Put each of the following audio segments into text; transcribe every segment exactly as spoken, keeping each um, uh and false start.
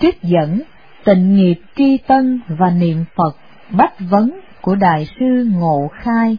Trích dẫn Tịnh nghiệp tri tân và niệm Phật bách vấn của Đại sư Ngộ Khai.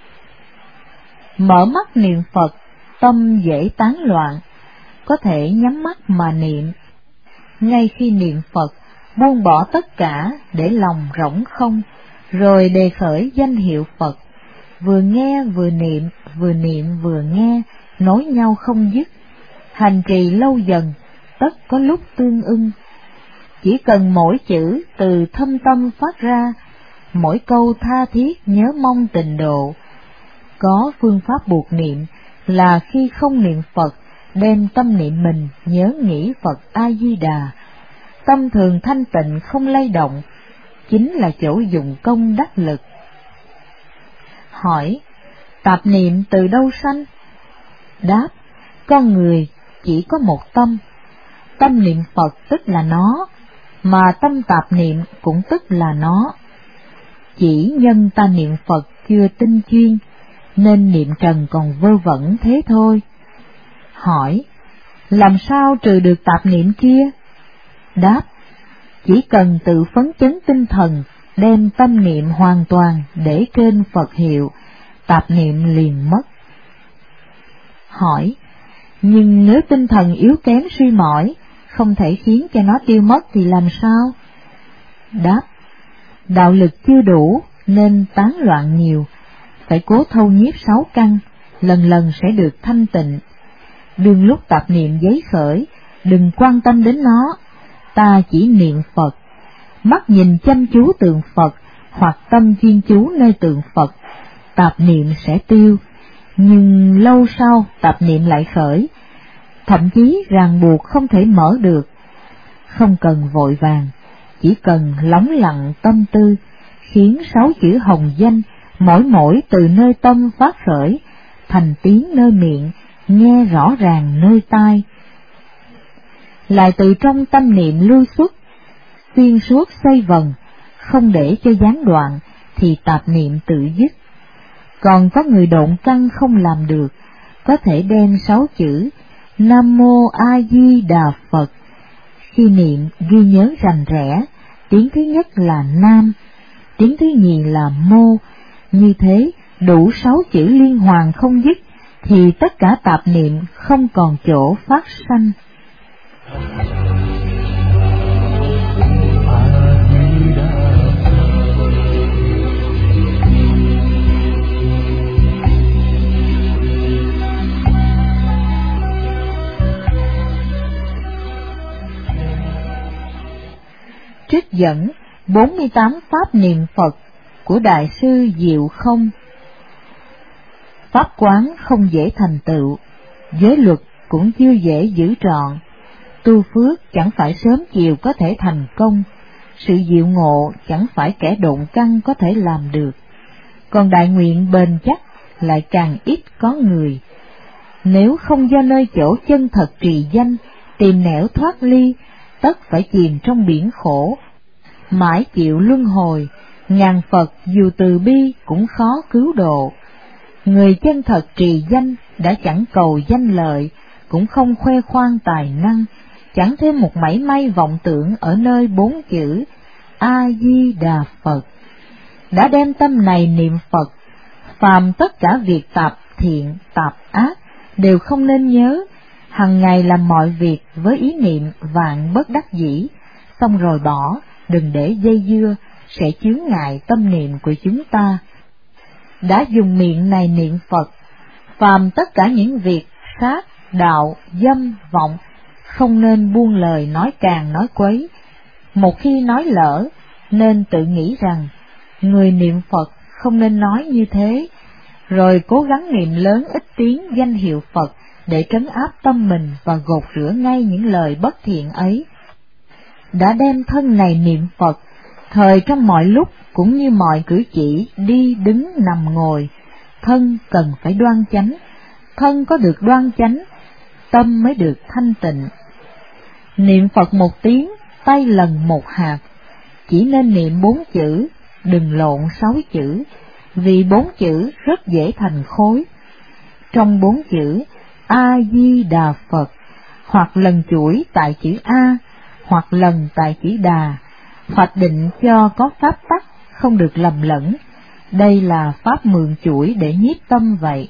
Mở mắt niệm Phật, tâm dễ tán loạn, có thể nhắm mắt mà niệm. Ngay khi niệm Phật, buông bỏ tất cả để lòng rỗng không, rồi đề khởi danh hiệu Phật, vừa nghe vừa niệm, vừa niệm vừa nghe, nối nhau không dứt. Hành trì lâu dần, tất có lúc tương ưng. Chỉ cần mỗi chữ từ thâm tâm phát ra, mỗi câu tha thiết nhớ mong tình độ. Có phương pháp buộc niệm là khi không niệm Phật, đem tâm niệm mình nhớ nghĩ Phật A-di-đà. Tâm thường thanh tịnh không lay động, chính là chỗ dụng công đắc lực. Hỏi, tạp niệm từ đâu sanh? Đáp, con người chỉ có một tâm. Tâm niệm Phật tức là nó, mà tâm tạp niệm cũng tức là nó. Chỉ nhân ta niệm Phật chưa tinh chuyên, nên niệm trần còn vơ vẩn thế thôi. Hỏi, làm sao trừ được tạp niệm kia? Đáp, chỉ cần tự phấn chấn tinh thần, đem tâm niệm hoàn toàn để trên Phật hiệu, tạp niệm liền mất. Hỏi, nhưng nếu tinh thần yếu kém suy mỏi, không thể khiến cho nó tiêu mất thì làm sao? Đáp, đạo lực chưa đủ nên tán loạn nhiều, phải cố thâu nhiếp sáu căn, lần lần sẽ được thanh tịnh. Đương lúc tạp niệm giấy khởi, đừng quan tâm đến nó, ta chỉ niệm Phật. Mắt nhìn chăm chú tượng Phật, hoặc tâm chuyên chú nơi tượng Phật, tạp niệm sẽ tiêu. Nhưng lâu sau tạp niệm lại khởi, thậm chí ràng buộc không thể mở được. Không cần vội vàng, chỉ cần lắng lặng tâm tư, khiến sáu chữ hồng danh mỗi mỗi từ nơi tâm phát khởi, thành tiếng nơi miệng, nghe rõ ràng nơi tai. Lại từ trong tâm niệm lưu xuất, xuyên suốt xoay vần, không để cho gián đoạn, thì tạp niệm tự dứt. Còn có người độn căn không làm được, có thể đem sáu chữ Nam Mô A Di Đà Phật, khi niệm ghi nhớ rành rẽ, tiếng thứ nhất là Nam, tiếng thứ nhì là Mô, như thế đủ sáu chữ liên hoàn không dứt, thì tất cả tạp niệm không còn chỗ phát sanh. Trích dẫn bốn mươi tám pháp niệm Phật của Đại sư Diệu Không. Pháp quán không dễ thành tựu, giới luật cũng chưa dễ giữ trọn, tu phước chẳng phải sớm chiều có thể thành công, sự diệu ngộ chẳng phải kẻ độn căn có thể làm được, còn đại nguyện bền chắc lại càng ít có người. Nếu không do nơi chỗ chân thật trì danh, tìm nẻo thoát ly, tất phải chìm trong biển khổ, mãi chịu luân hồi, ngàn Phật dù từ bi cũng khó cứu độ. Người chân thật trì danh đã chẳng cầu danh lợi, cũng không khoe khoang tài năng, chẳng thêm một mảy may vọng tưởng ở nơi bốn chữ A-di-đà Phật. Đã đem tâm này niệm Phật, phàm tất cả việc tạp thiện, tạp ác đều không nên nhớ, hằng ngày làm mọi việc với ý niệm vạn bất đắc dĩ, xong rồi bỏ, đừng để dây dưa, sẽ chướng ngại tâm niệm của chúng ta. Đã dùng miệng này niệm Phật, phàm tất cả những việc sát, đạo, dâm, vọng, không nên buông lời nói càng nói quấy. Một khi nói lỡ, nên tự nghĩ rằng, người niệm Phật không nên nói như thế, rồi cố gắng niệm lớn ít tiếng danh hiệu Phật để trấn áp tâm mình và gột rửa ngay những lời bất thiện ấy. Đã đem thân này niệm Phật, thời trong mọi lúc cũng như mọi cử chỉ đi đứng nằm ngồi, thân cần phải đoan chánh, thân có được đoan chánh, tâm mới được thanh tịnh. Niệm Phật một tiếng, tay lần một hạt, chỉ nên niệm bốn chữ, đừng lộn sáu chữ, vì bốn chữ rất dễ thành khối. Trong bốn chữ A-di-đà Phật, hoặc lần chuỗi tại chữ A, hoặc lần tại Kỷ Đà, hoạch định cho có pháp tắc, không được lầm lẫn. Đây là pháp mượn chuỗi để nhiếp tâm vậy.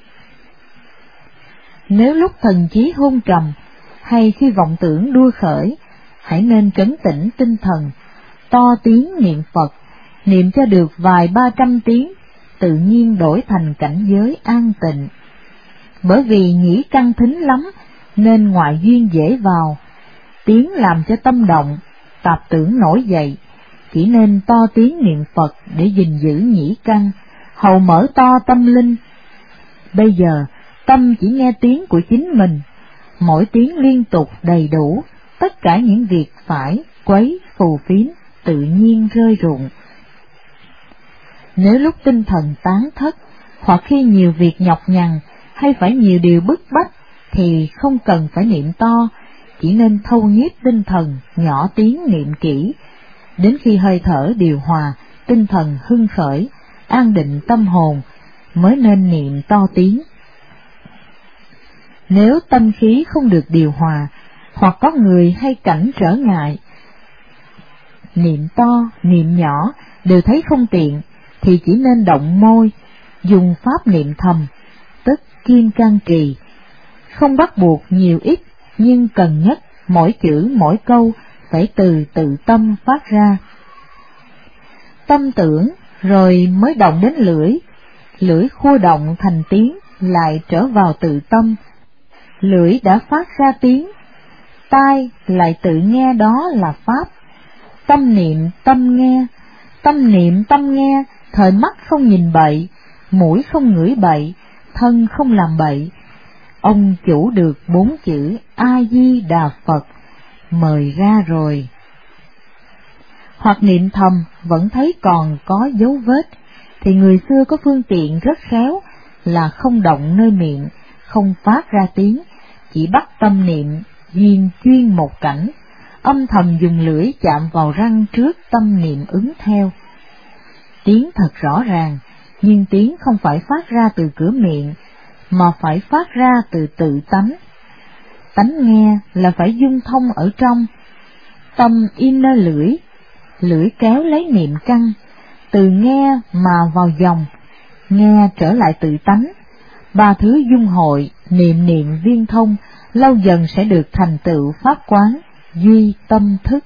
Nếu lúc thần trí hôn trầm, hay khi vọng tưởng đua khởi, hãy nên trấn tĩnh tinh thần, to tiếng niệm Phật, niệm cho được vài ba trăm tiếng, tự nhiên đổi thành cảnh giới an tịnh. Bởi vì nhĩ căn thính lắm, nên ngoại duyên dễ vào, tiếng làm cho tâm động, tạp tưởng nổi dậy, chỉ nên to tiếng niệm Phật để gìn giữ nhĩ căn, hầu mở to tâm linh. Bây giờ, tâm chỉ nghe tiếng của chính mình, mỗi tiếng liên tục đầy đủ, tất cả những việc phải, quấy, phù phiếm, tự nhiên rơi rụng. Nếu lúc tinh thần tán thất, hoặc khi nhiều việc nhọc nhằn, hay phải nhiều điều bức bách, thì không cần phải niệm to, chỉ nên thâu nhiếp tinh thần, nhỏ tiếng niệm kỹ, đến khi hơi thở điều hòa, tinh thần hưng khởi, an định tâm hồn, mới nên niệm to tiếng. Nếu tâm khí không được điều hòa, hoặc có người hay cảnh trở ngại, niệm to, niệm nhỏ đều thấy không tiện, thì chỉ nên động môi, dùng pháp niệm thầm, tức kim cang trì, không bắt buộc nhiều ít, nhưng cần nhất mỗi chữ mỗi câu phải từ tự tâm phát ra. Tâm tưởng rồi mới động đến lưỡi, lưỡi khua động thành tiếng, lại trở vào tự tâm, lưỡi đã phát ra tiếng, tai lại tự nghe đó là pháp. Tâm niệm tâm nghe, tâm niệm tâm nghe, thời mắt không nhìn bậy, mũi không ngửi bậy, thân không làm bậy. Ông chủ được bốn chữ A Di Đà Phật mời ra rồi. Hoặc niệm thầm vẫn thấy còn có dấu vết, thì người xưa có phương tiện rất khéo là không động nơi miệng, không phát ra tiếng, chỉ bắt tâm niệm duyên chuyên một cảnh, âm thầm dùng lưỡi chạm vào răng trước tâm niệm ứng theo. Tiếng thật rõ ràng, nhưng tiếng không phải phát ra từ cửa miệng, mà phải phát ra từ tự tánh. Tánh nghe là phải dung thông ở trong, tâm in nơi lưỡi, lưỡi kéo lấy niệm căn, từ nghe mà vào dòng, nghe trở lại tự tánh. Ba thứ dung hội, niệm niệm viên thông, lâu dần sẽ được thành tựu pháp quán, duy tâm thức.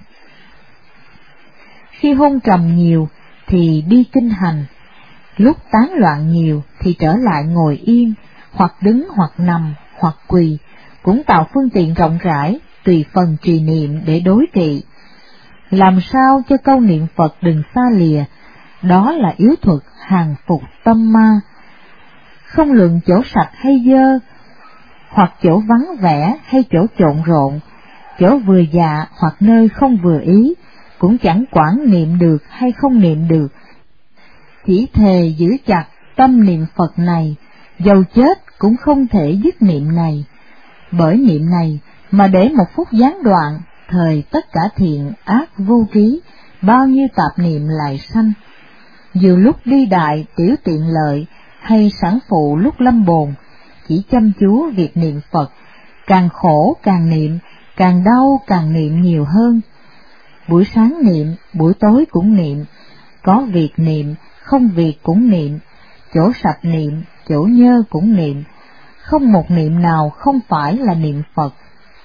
Khi hôn trầm nhiều thì đi kinh hành, lúc tán loạn nhiều thì trở lại ngồi yên, hoặc đứng hoặc nằm hoặc quỳ, cũng tạo phương tiện rộng rãi, tùy phần trì niệm để đối trị. Làm sao cho câu niệm Phật đừng xa lìa, đó là yếu thuật hàng phục tâm ma. Không luận chỗ sạch hay dơ, hoặc chỗ vắng vẻ hay chỗ trộn rộn, chỗ vừa dạ hoặc nơi không vừa ý, cũng chẳng quản niệm được hay không niệm được. Chỉ thề giữ chặt tâm niệm Phật này, dầu chết cũng không thể dứt niệm này. Bởi niệm này mà để một phút gián đoạn, thời tất cả thiện ác vô ký, bao nhiêu tạp niệm lại sanh. Dù lúc đi đại tiểu tiện lợi, hay sản phụ lúc lâm bồn, chỉ chăm chú việc niệm Phật, càng khổ càng niệm, càng đau càng niệm nhiều hơn. Buổi sáng niệm, buổi tối cũng niệm, có việc niệm, không việc cũng niệm, chỗ sạch niệm, chỗ nhơ cũng niệm, không một niệm nào không phải là niệm Phật.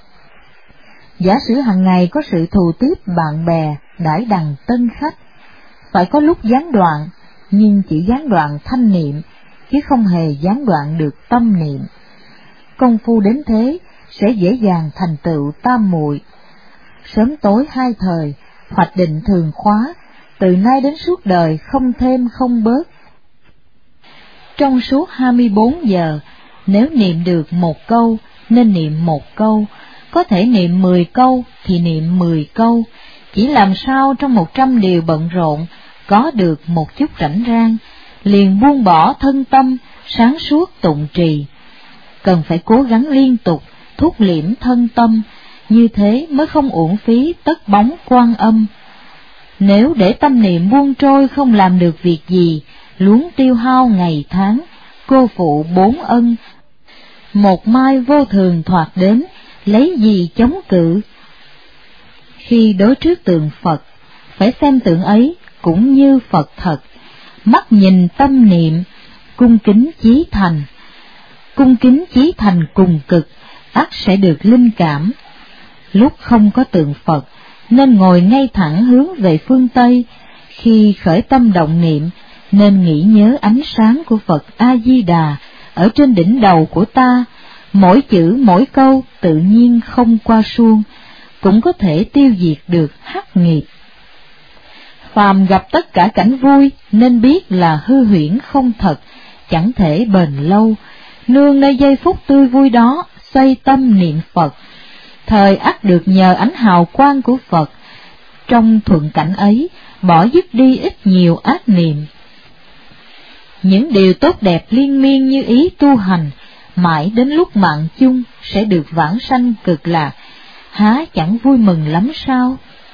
Giả sử hàng ngày có sự thù tiếp bạn bè, đãi đằng tân khách, phải có lúc gián đoạn, nhưng chỉ gián đoạn thanh niệm, chứ không hề gián đoạn được tâm niệm. Công phu đến thế sẽ dễ dàng thành tựu tam muội. Sớm tối hai thời, hoạch định thường khóa, từ nay đến suốt đời không thêm không bớt. Trong suốt hai mươi bốn giờ, nếu niệm được một câu, nên niệm một câu, có thể niệm mười câu thì niệm mười câu, chỉ làm sao trong một trăm điều bận rộn, có được một chút rảnh rang, liền buông bỏ thân tâm, sáng suốt tụng trì. Cần phải cố gắng liên tục, thúc liễm thân tâm, như thế mới không uổng phí tất bóng Quan Âm. Nếu để tâm niệm buông trôi không làm được việc gì, luống tiêu hao ngày tháng, cô phụ bốn ân, một mai vô thường thoạt đến, lấy gì chống cự. Khi đối trước tượng Phật, phải xem tượng ấy cũng như Phật thật, mắt nhìn tâm niệm, cung kính chí thành. Cung kính chí thành cùng cực, ắt sẽ được linh cảm. Lúc không có tượng Phật, nên ngồi ngay thẳng hướng về phương Tây. Khi khởi tâm động niệm, nên nghĩ nhớ ánh sáng của Phật A-di-đà ở trên đỉnh đầu của ta. Mỗi chữ mỗi câu tự nhiên không qua suông, cũng có thể tiêu diệt được hắc nghiệp. Phàm gặp tất cả cảnh vui, nên biết là hư huyễn không thật, chẳng thể bền lâu. Nương nơi giây phút tươi vui đó, xoay tâm niệm Phật, thời ắt được nhờ ánh hào quang của Phật. Trong thuận cảnh ấy, bỏ dứt đi ít nhiều ác niệm. Những điều tốt đẹp liên miên như ý tu hành, mãi đến lúc mạng chung sẽ được vãng sanh cực lạc, há chẳng vui mừng lắm sao?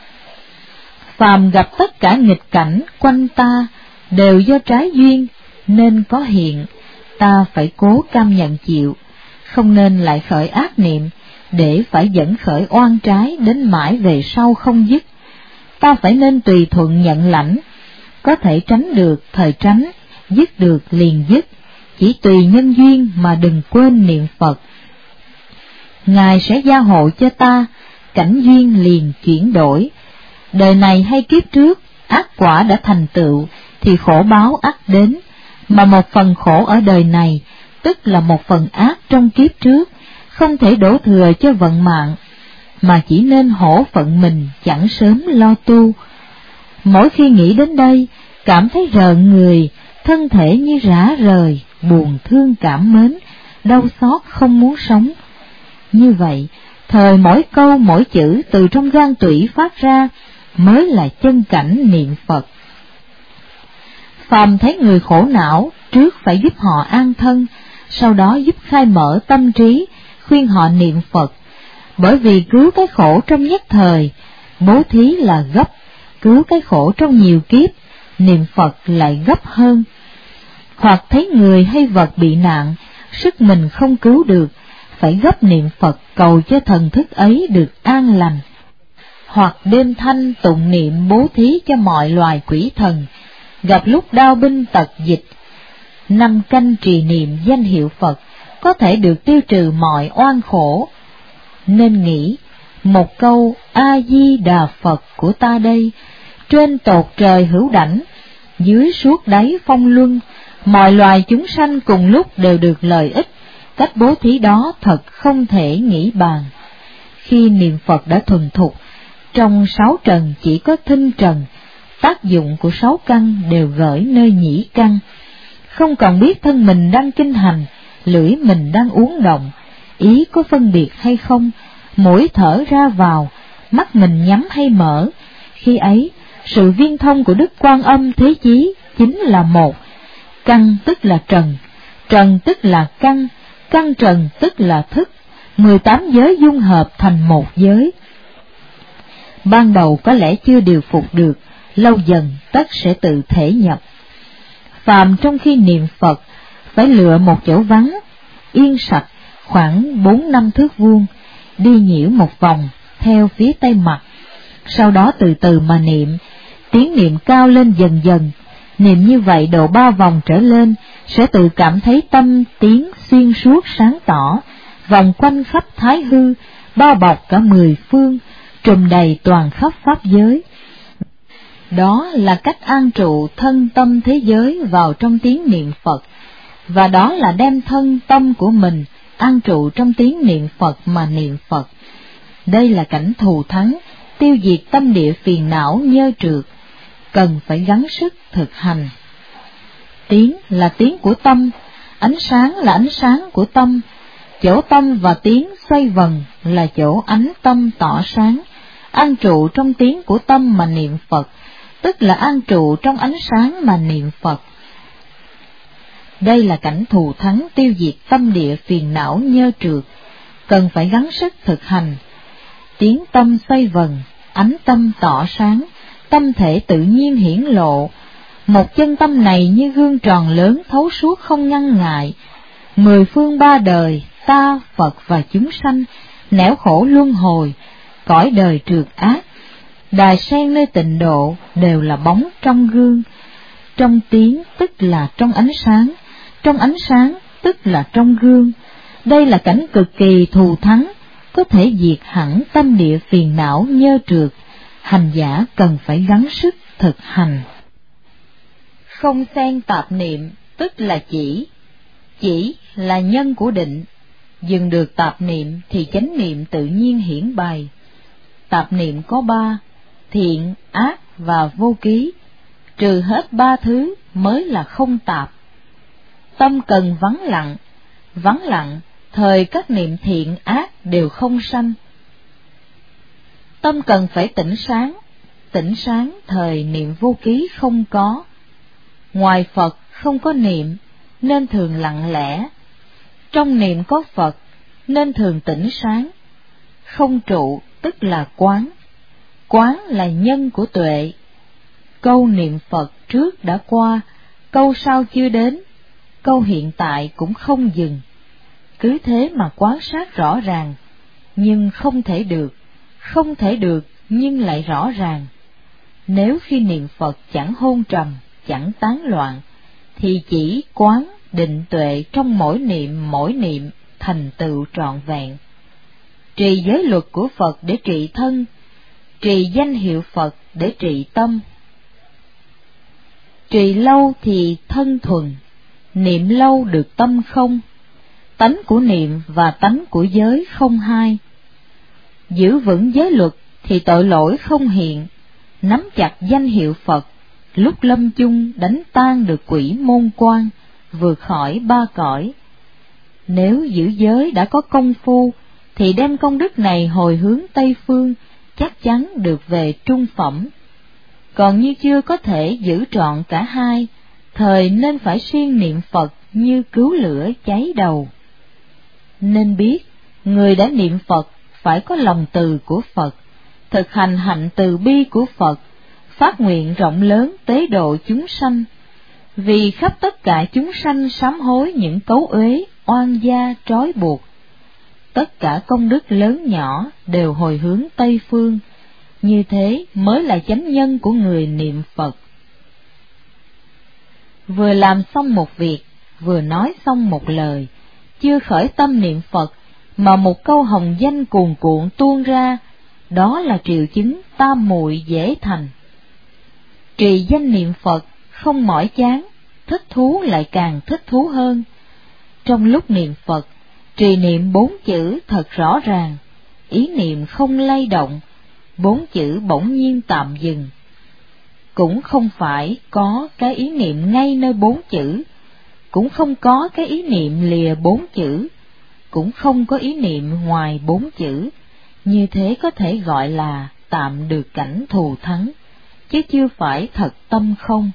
Phàm gặp tất cả nghịch cảnh quanh ta đều do trái duyên nên có hiện, ta phải cố cam nhận chịu, không nên lại khởi ác niệm để phải dẫn khởi oan trái đến mãi về sau không dứt. Ta phải nên tùy thuận nhận lãnh, có thể tránh được thời tránh, dứt được liền dứt, chỉ tùy nhân duyên mà đừng quên niệm Phật. Ngài sẽ gia hộ cho ta, cảnh duyên liền chuyển đổi. Đời này hay kiếp trước, ác quả đã thành tựu, thì khổ báo ắt đến, mà một phần khổ ở đời này, tức là một phần ác trong kiếp trước, không thể đổ thừa cho vận mạng, mà chỉ nên hổ phận mình chẳng sớm lo tu. Mỗi khi nghĩ đến đây, cảm thấy rợn người, thân thể như rã rời, buồn thương cảm mến, đau xót không muốn sống. Như vậy, thời mỗi câu mỗi chữ từ trong gan tủy phát ra, mới là chân cảnh niệm Phật. Phàm thấy người khổ não, trước phải giúp họ an thân, sau đó giúp khai mở tâm trí, khuyên họ niệm Phật. Bởi vì cứu cái khổ trong nhất thời, bố thí là gấp, cứu cái khổ trong nhiều kiếp, niệm Phật lại gấp hơn. Hoặc thấy người hay vật bị nạn, sức mình không cứu được, phải gấp niệm Phật cầu cho thần thức ấy được an lành. Hoặc đêm thanh tụng niệm bố thí cho mọi loài quỷ thần, gặp lúc đao binh tật dịch, năm canh trì niệm danh hiệu Phật, có thể được tiêu trừ mọi oan khổ. Nên nghĩ, một câu A-di-đà Phật của ta đây, trên tột trời hữu đảnh, dưới suốt đáy phong luân, mọi loài chúng sanh cùng lúc đều được lợi ích, cách bố thí đó thật không thể nghĩ bàn. Khi niệm Phật đã thuần thục, trong sáu trần chỉ có thinh trần, tác dụng của sáu căn đều gửi nơi nhĩ căn, không còn biết thân mình đang kinh hành, lưỡi mình đang uốn động, ý có phân biệt hay không, mũi thở ra vào, mắt mình nhắm hay mở. Khi ấy, sự viên thông của Đức Quan Âm Thế Chí chính là một. Căn tức là trần, trần tức là căn, căn trần tức là thức, mười tám giới dung hợp thành một giới. Ban đầu có lẽ chưa điều phục được, lâu dần tất sẽ tự thể nhập. Phàm trong khi niệm Phật, phải lựa một chỗ vắng, yên sạch, khoảng bốn năm thước vuông, đi nhiễu một vòng theo phía tây mặt, sau đó từ từ mà niệm, tiếng niệm cao lên dần dần. Niệm như vậy độ ba vòng trở lên, sẽ tự cảm thấy tâm tiếng xuyên suốt sáng tỏ, vòng quanh khắp thái hư, bao bọc cả mười phương, trùm đầy toàn khắp pháp giới. Đó là cách an trụ thân tâm thế giới vào trong tiếng niệm Phật, và đó là đem thân tâm của mình an trụ trong tiếng niệm Phật mà niệm Phật. Đây là cảnh thù thắng, tiêu diệt tâm địa phiền não nhơ trượt, cần phải gắng sức thực hành. Tiếng là tiếng của tâm, ánh sáng là ánh sáng của tâm, chỗ tâm và tiếng xoay vần là chỗ ánh tâm tỏ sáng. An trụ trong tiếng của tâm mà niệm Phật, tức là an trụ trong ánh sáng mà niệm Phật. Đây là cảnh thù thắng tiêu diệt tâm địa phiền não nhơ trượt, cần phải gắng sức thực hành. Tiếng tâm xoay vần, ánh tâm tỏ sáng, tâm thể tự nhiên hiển lộ. Một chân tâm này như gương tròn lớn thấu suốt không ngăn ngại. Mười phương ba đời, ta, Phật và chúng sanh, nẻo khổ luân hồi, cõi đời trượt ác, Đài sen nơi tịnh độ đều là bóng trong gương. Trong tiếng tức là trong ánh sáng, trong ánh sáng tức là trong gương. Đây là cảnh cực kỳ thù thắng, có thể diệt hẳn tâm địa phiền não nhơ trượt. Hành giả cần phải gắng sức thực hành. Không xen tạp niệm tức là chỉ. Chỉ là nhân của định. Dừng được tạp niệm thì chánh niệm tự nhiên hiển bày. Tạp niệm có ba: thiện, ác và vô ký. Trừ hết ba thứ mới là không tạp. Tâm cần vắng lặng. Vắng lặng, thời các niệm thiện ác đều không sanh. Tâm cần phải tỉnh sáng. Tỉnh sáng, thời niệm vô ký không có. Ngoài Phật không có niệm, nên thường lặng lẽ. Trong niệm có Phật, nên thường tỉnh sáng. Không trụ tức là quán. Quán là nhân của tuệ. Câu niệm Phật trước đã qua, câu sau chưa đến, câu hiện tại cũng không dừng. Cứ thế mà quan sát rõ ràng, nhưng không thể được, không thể được nhưng lại rõ ràng. Nếu khi niệm Phật chẳng hôn trầm, chẳng tán loạn, thì chỉ quán định tuệ trong mỗi niệm mỗi niệm thành tựu trọn vẹn. Trì giới luật của Phật để trị thân, trì danh hiệu Phật để trị tâm. Trì lâu thì thân thuần, niệm lâu được tâm không. Tánh của niệm và tánh của giới không hai. Giữ vững giới luật thì tội lỗi không hiện. Nắm chặt danh hiệu Phật, lúc lâm chung đánh tan được quỷ môn quan, vượt khỏi ba cõi. Nếu giữ giới đã có công phu, thì đem công đức này hồi hướng Tây Phương, chắc chắn được về trung phẩm. Còn như chưa có thể giữ trọn cả hai, thời nên phải siêng niệm Phật như cứu lửa cháy đầu. Nên biết, người đã niệm Phật phải có lòng từ của Phật, thực hành hạnh từ bi của Phật, phát nguyện rộng lớn tế độ chúng sanh. Vì khắp tất cả chúng sanh sám hối những cấu uế, oan gia, trói buộc. Tất cả công đức lớn nhỏ đều hồi hướng Tây Phương, như thế mới là chánh nhân của người niệm Phật. Vừa làm xong một việc, vừa nói xong một lời, chưa khởi tâm niệm Phật, mà một câu hồng danh cuồn cuộn tuôn ra, đó là triệu chứng tam muội dễ thành. Trì danh niệm Phật không mỏi chán, thích thú lại càng thích thú hơn. Trong lúc niệm Phật, trì niệm bốn chữ thật rõ ràng, ý niệm không lay động, bốn chữ bỗng nhiên tạm dừng. Cũng không phải có cái ý niệm ngay nơi bốn chữ, cũng không có cái ý niệm lìa bốn chữ, cũng không có ý niệm ngoài bốn chữ. Như thế có thể gọi là tạm được cảnh thù thắng, chứ chưa phải thật tâm không.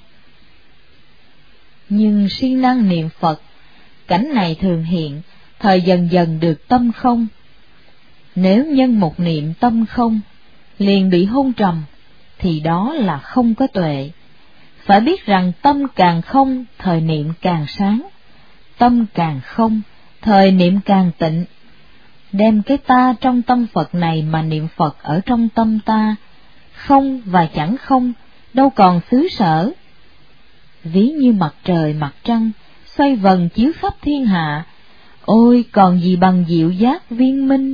Nhưng siêng năng niệm Phật, cảnh này thường hiện, thời dần dần được tâm không. Nếu nhân một niệm tâm không, liền bị hôn trầm, thì đó là không có tuệ. Phải biết rằng tâm càng không, thời niệm càng sáng, tâm càng không, thời niệm càng tịnh. Đem cái ta trong tâm Phật này mà niệm Phật ở trong tâm ta, không và chẳng không, đâu còn xứ sở. Ví như mặt trời mặt trăng, xoay vần chiếu khắp thiên hạ, ôi còn gì bằng diệu giác viên minh.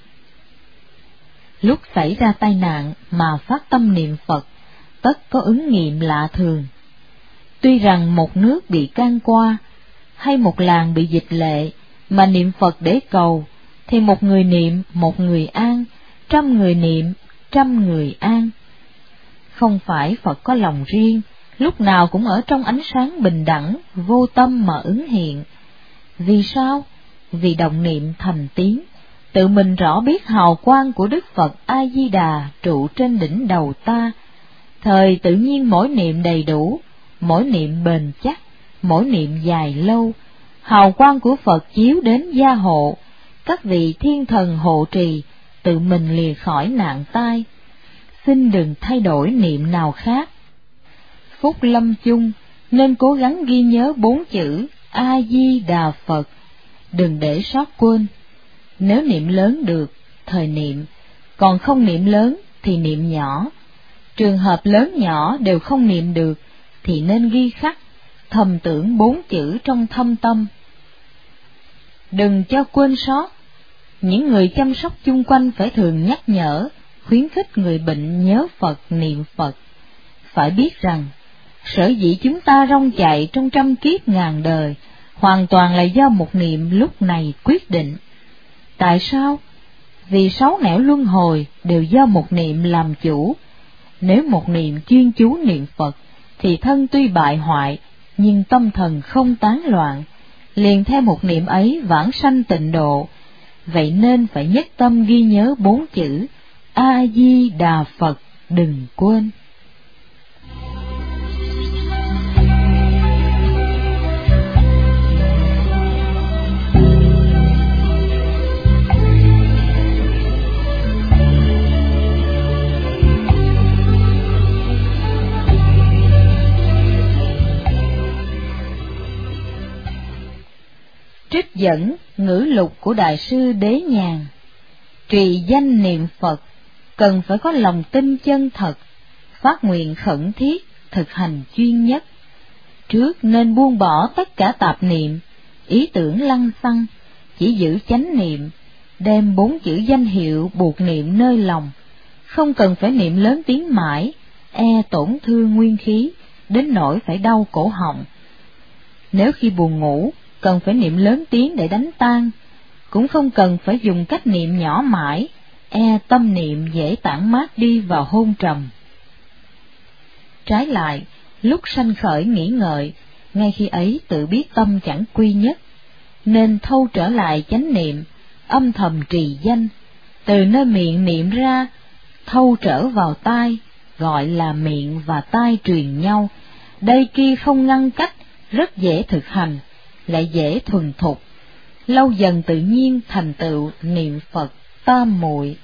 Lúc xảy ra tai nạn mà phát tâm niệm Phật, tất có ứng nghiệm lạ thường. Tuy rằng một nước bị can qua, hay một làng bị dịch lệ, mà niệm Phật để cầu, thì một người niệm một người an, trăm người niệm trăm người an. Không phải Phật có lòng riêng, lúc nào cũng ở trong ánh sáng bình đẳng, vô tâm mà ứng hiện. Vì sao? Vì động niệm thành tiếng, tự mình rõ biết hào quang của Đức Phật A-di-đà trụ trên đỉnh đầu ta. Thời tự nhiên mỗi niệm đầy đủ, mỗi niệm bền chắc, mỗi niệm dài lâu, hào quang của Phật chiếu đến gia hộ, các vị thiên thần hộ trì, tự mình lìa khỏi nạn tai. Xin đừng thay đổi niệm nào khác. Phúc lâm chung nên cố gắng ghi nhớ bốn chữ A Di Đà Phật, đừng để sót quên. Nếu niệm lớn được, thời niệm, còn không niệm lớn thì niệm nhỏ, Trường hợp lớn nhỏ đều không niệm được thì nên ghi khắc, thầm tưởng bốn chữ trong thâm tâm. Đừng cho quên sót. Những người chăm sóc chung quanh phải thường nhắc nhở, khuyến khích người bệnh nhớ Phật, niệm Phật. Phải biết rằng, sở dĩ chúng ta rong chạy trong trăm kiếp ngàn đời, hoàn toàn là do một niệm lúc này quyết định. Tại sao? Vì sáu nẻo luân hồi đều do một niệm làm chủ. Nếu một niệm chuyên chú niệm Phật, thì thân tuy bại hoại, nhưng tâm thần không tán loạn, liền theo một niệm ấy vãng sanh tịnh độ. Vậy nên phải nhất tâm ghi nhớ bốn chữ A Di Đà Phật, đừng quên. Trích dẫn ngữ lục của Đại sư Đế Nhàn. Trì danh niệm Phật cần phải có lòng tin chân thật, phát nguyện khẩn thiết, thực hành chuyên nhất. Trước nên buông bỏ tất cả tạp niệm, ý tưởng lăng xăng, chỉ giữ chánh niệm, đem bốn chữ danh hiệu buộc niệm nơi lòng, không cần phải niệm lớn tiếng mãi, e tổn thương nguyên khí, đến nỗi phải đau cổ họng. Nếu khi buồn ngủ, cần phải niệm lớn tiếng để đánh tan, cũng không cần phải dùng cách niệm nhỏ mãi, e tâm niệm dễ tản mát đi vào hôn trầm. Trái lại, lúc sanh khởi nghĩ ngợi, ngay khi ấy tự biết tâm chẳng quy nhất, nên thâu trở lại chánh niệm, âm thầm trì danh, từ nơi miệng niệm ra, thâu trở vào tai, gọi là miệng và tai truyền nhau. Đây kia không ngăn cách, rất dễ thực hành, lại dễ thuần thục, lâu dần tự nhiên thành tựu niệm Phật tam muội.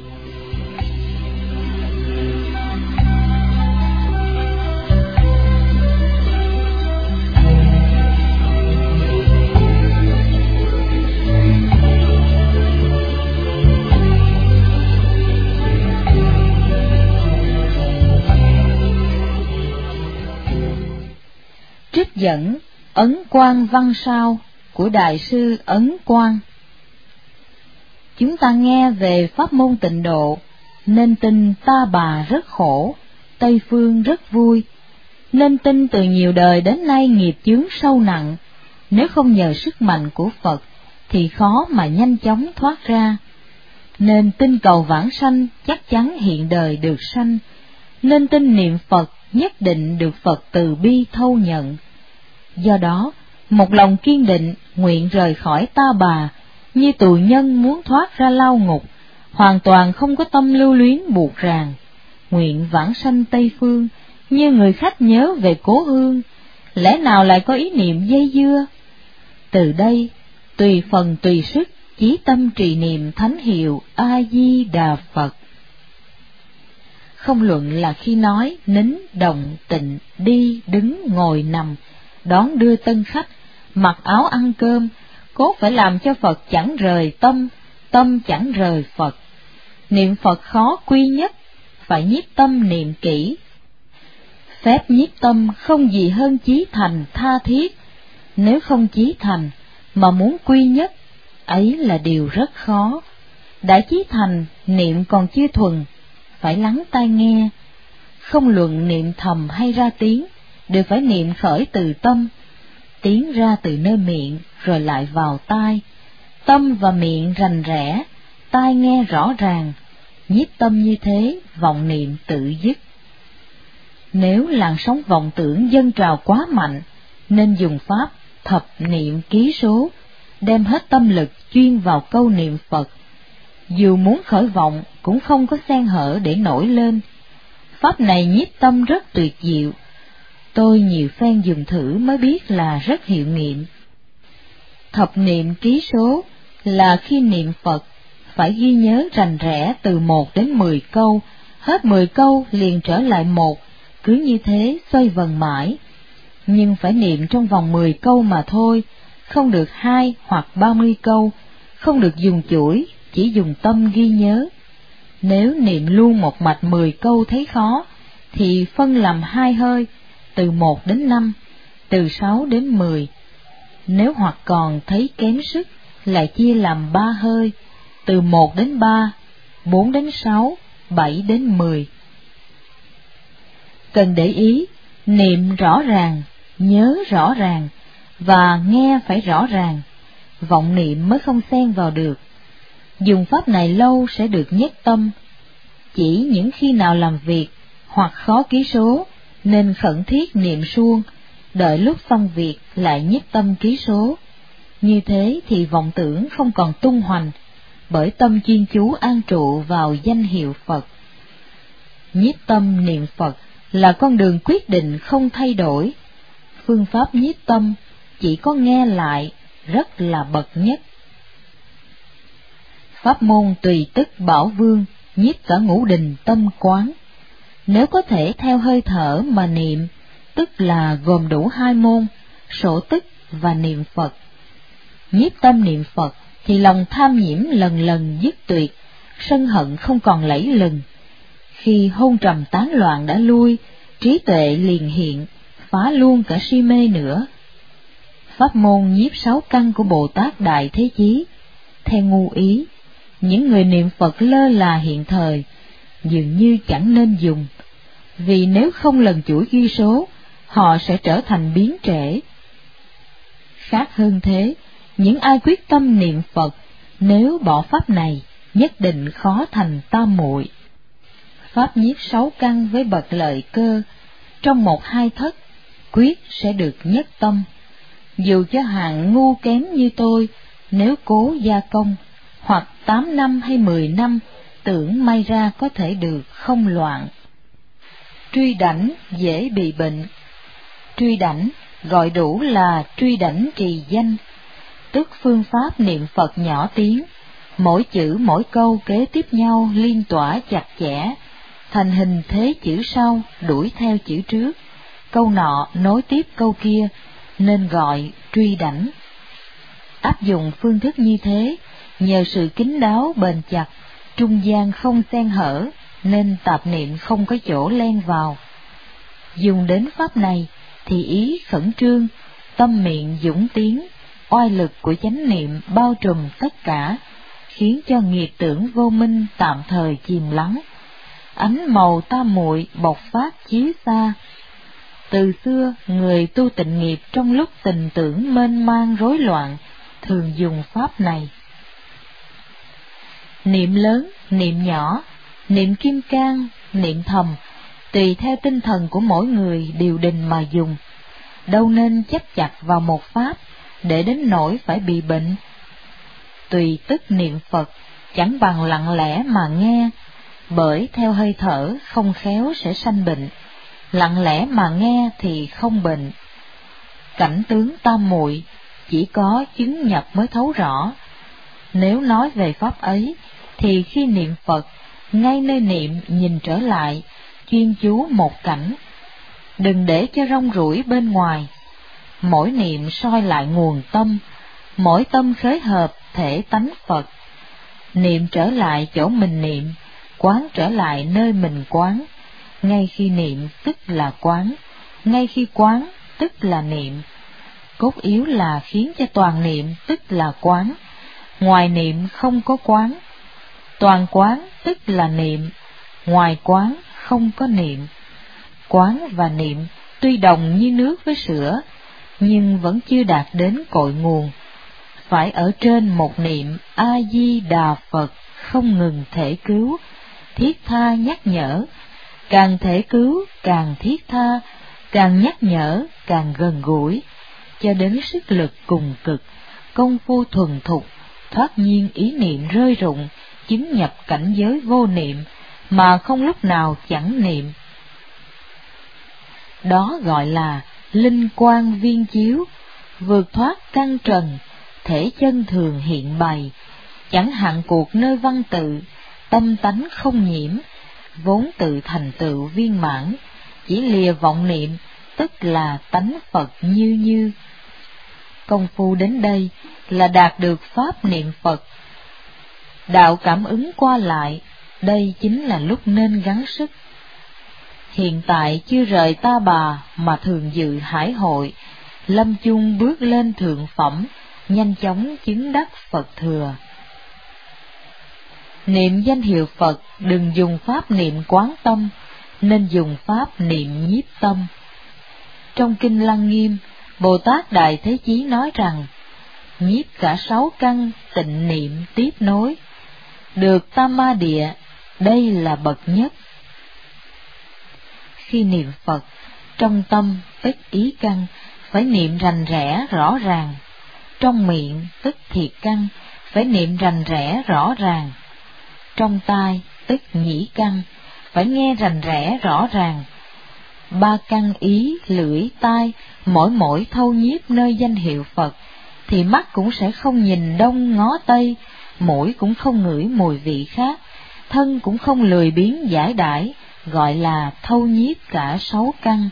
Trích dẫn Ấn Quang Văn Sao của Đại sư Ấn Quang. Chúng ta nghe về pháp môn tịnh độ, nên tin Ta Bà rất khổ, Tây Phương rất vui, nên tin từ nhiều đời đến nay nghiệp chướng sâu nặng, nếu không nhờ sức mạnh của Phật thì khó mà nhanh chóng thoát ra. Nên tin cầu vãng sanh chắc chắn hiện đời được sanh, nên tin niệm Phật nhất định được Phật từ bi thâu nhận. Do đó, một lòng kiên định, nguyện rời khỏi Ta Bà, như tù nhân muốn thoát ra lao ngục, hoàn toàn không có tâm lưu luyến buộc ràng. Nguyện vãng sanh Tây Phương, như người khách nhớ về cố hương, lẽ nào lại có ý niệm dây dưa? Từ đây, tùy phần tùy sức, chí tâm trì niệm thánh hiệu A Di Đà Phật. Không luận là khi nói, nín, động, tịnh, đi, đứng, ngồi, nằm, đón đưa tân khách, mặc áo ăn cơm, cố phải làm cho Phật chẳng rời tâm, tâm chẳng rời Phật. Niệm Phật khó quy nhất, phải nhiếp tâm niệm kỹ. Phép nhiếp tâm không gì hơn chí thành tha thiết, nếu không chí thành mà muốn quy nhất, ấy là điều rất khó. Đã chí thành, niệm còn chưa thuần, phải lắng tai nghe. Không luận niệm thầm hay ra tiếng, đều phải niệm khởi từ tâm, tiếng ra từ nơi miệng rồi lại vào tai. Tâm và miệng rành rẽ, tai nghe rõ ràng, nhiếp tâm như thế, vọng niệm tự dứt. Nếu làn sóng vọng tưởng dâng trào quá mạnh, nên dùng pháp thập niệm ký số, đem hết tâm lực chuyên vào câu niệm Phật. Dù muốn khởi vọng cũng không có xen hở để nổi lên. Pháp này nhiếp tâm rất tuyệt diệu, tôi nhiều phen dùng thử mới biết là rất hiệu nghiệm. Thập niệm ký số là khi niệm Phật phải ghi nhớ rành rẽ từ một đến mười câu, hết mười câu liền trở lại một, cứ như thế xoay vần mãi. Nhưng phải niệm trong vòng mười câu mà thôi, không được hai hoặc ba mươi câu, không được dùng chuỗi, chỉ dùng tâm ghi nhớ. Nếu niệm luôn một mạch mười câu thấy khó, thì phân làm hai hơi, từ một đến năm, từ sáu đến mười. Nếu hoặc còn thấy kém sức, lại chia làm ba hơi, từ một đến ba, bốn đến sáu, bảy đến mười. Cần để ý, niệm rõ ràng, nhớ rõ ràng, và nghe phải rõ ràng, vọng niệm mới không xen vào được. Dùng pháp này lâu sẽ được nhất tâm, chỉ những khi nào làm việc hoặc khó ký số nên khẩn thiết niệm suông, đợi lúc xong việc lại nhất tâm ký số. Như thế thì vọng tưởng không còn tung hoành, bởi tâm chuyên chú an trụ vào danh hiệu Phật. Nhiếp tâm niệm Phật là con đường quyết định không thay đổi. Phương pháp nhiếp tâm chỉ có nghe lại, rất là bậc nhất. Pháp môn tùy tức bảo vương, nhiếp cả ngũ đình tâm quán. Nếu có thể theo hơi thở mà niệm, tức là gồm đủ hai môn, sổ tức và niệm Phật. Nhiếp tâm niệm Phật thì lòng tham nhiễm lần lần dứt tuyệt, sân hận không còn lẫy lừng. Khi hôn trầm tán loạn đã lui, trí tuệ liền hiện, phá luôn cả si mê nữa. Pháp môn nhiếp sáu căn của Bồ Tát Đại Thế Chí, theo ngu ý, những người niệm Phật lơ là hiện thời, dường như chẳng nên dùng, vì nếu không lần chuỗi ghi số, họ sẽ trở thành biến trễ. Khác hơn thế, những ai quyết tâm niệm Phật, nếu bỏ pháp này, nhất định khó thành tam muội. Pháp nhiếp sáu căn với bậc lợi cơ, trong một hai thất, quyết sẽ được nhất tâm. Dù cho hạng ngu kém như tôi, nếu cố gia công, hoặc tám năm hay mười năm, tưởng may ra có thể được không loạn. Truy đảnh dễ bị bệnh. Truy đảnh gọi đủ là truy đảnh trì danh, tức phương pháp niệm Phật nhỏ tiếng, mỗi chữ mỗi câu kế tiếp nhau liên tỏa chặt chẽ, thành hình thế chữ sau đuổi theo chữ trước, câu nọ nối tiếp câu kia, nên gọi truy đảnh. Áp dụng phương thức như thế, nhờ sự kín đáo bền chặt, trung gian không xen hở, nên tạp niệm không có chỗ len vào. Dùng đến pháp này thì ý khẩn trương, tâm miệng dũng tiến, oai lực của chánh niệm bao trùm tất cả, khiến cho nghiệp tưởng vô minh tạm thời chìm lắng. Ánh màu tam muội bộc phát chiếu xa. Từ xưa, người tu tịnh nghiệp trong lúc tình tưởng mênh mang rối loạn, thường dùng pháp này. Niệm lớn, niệm nhỏ, niệm kim cang, niệm thầm, tùy theo tinh thần của mỗi người điều đình mà dùng. Đâu nên chấp chặt vào một pháp, để đến nỗi phải bị bệnh. Tùy tức niệm Phật, chẳng bằng lặng lẽ mà nghe, bởi theo hơi thở không khéo sẽ sanh bệnh, lặng lẽ mà nghe thì không bệnh. Cảnh tướng tam muội chỉ có chứng nhập mới thấu rõ. Nếu nói về pháp ấy, thì khi niệm Phật, ngay nơi niệm nhìn trở lại, chuyên chú một cảnh, đừng để cho rong ruổi bên ngoài. Mỗi niệm soi lại nguồn tâm, mỗi tâm khế hợp thể tánh Phật. Niệm trở lại chỗ mình niệm, quán trở lại nơi mình quán. Ngay khi niệm tức là quán, ngay khi quán tức là niệm. Cốt yếu là khiến cho toàn niệm tức là quán, ngoài niệm không có quán. Toàn quán tức là niệm, ngoài quán không có niệm. Quán và niệm tuy đồng như nước với sữa, nhưng vẫn chưa đạt đến cội nguồn. Phải ở trên một niệm A Di Đà Phật không ngừng thể cứu, thiết tha nhắc nhở. Càng thể cứu càng thiết tha, càng nhắc nhở càng gần gũi, cho đến sức lực cùng cực, công phu thuần thục, thoát nhiên ý niệm rơi rụng, chứng nhập cảnh giới vô niệm, mà không lúc nào chẳng niệm. Đó gọi là linh quang viên chiếu, vượt thoát căn trần, thể chân thường hiện bày, chẳng hạn cuộc nơi văn tự, tâm tánh không nhiễm, vốn tự thành tựu viên mãn, chỉ lìa vọng niệm, tức là tánh Phật như như. Công phu đến đây là đạt được pháp niệm Phật. Đạo cảm ứng qua lại, đây chính là lúc nên gắng sức. hiện tại chưa rời Ta Bà mà thường dự hải hội, lâm chung bước lên thượng phẩm, nhanh chóng chứng đắc Phật thừa. Niệm danh hiệu Phật đừng dùng pháp niệm quán tâm, nên dùng pháp niệm nhiếp tâm. Trong Kinh Lăng Nghiêm, Bồ Tát Đại Thế Chí nói rằng, nhiếp cả sáu căn tịnh niệm tiếp nối, được tam ma địa, đây là bậc nhất. Khi niệm Phật, trong tâm tức ý căn, phải niệm rành rẽ rõ ràng. Trong miệng tức thiệt căn, phải niệm rành rẽ rõ ràng. Trong tai tức nhĩ căn, phải nghe rành rẽ rõ ràng. Ba căn ý, lưỡi, tai, mỗi mỗi thâu nhiếp nơi danh hiệu Phật, thì mắt cũng sẽ không nhìn đông ngó tây, mũi cũng không ngửi mùi vị khác, thân cũng không lười biếng giải đãi, gọi là thâu nhiếp cả sáu căn.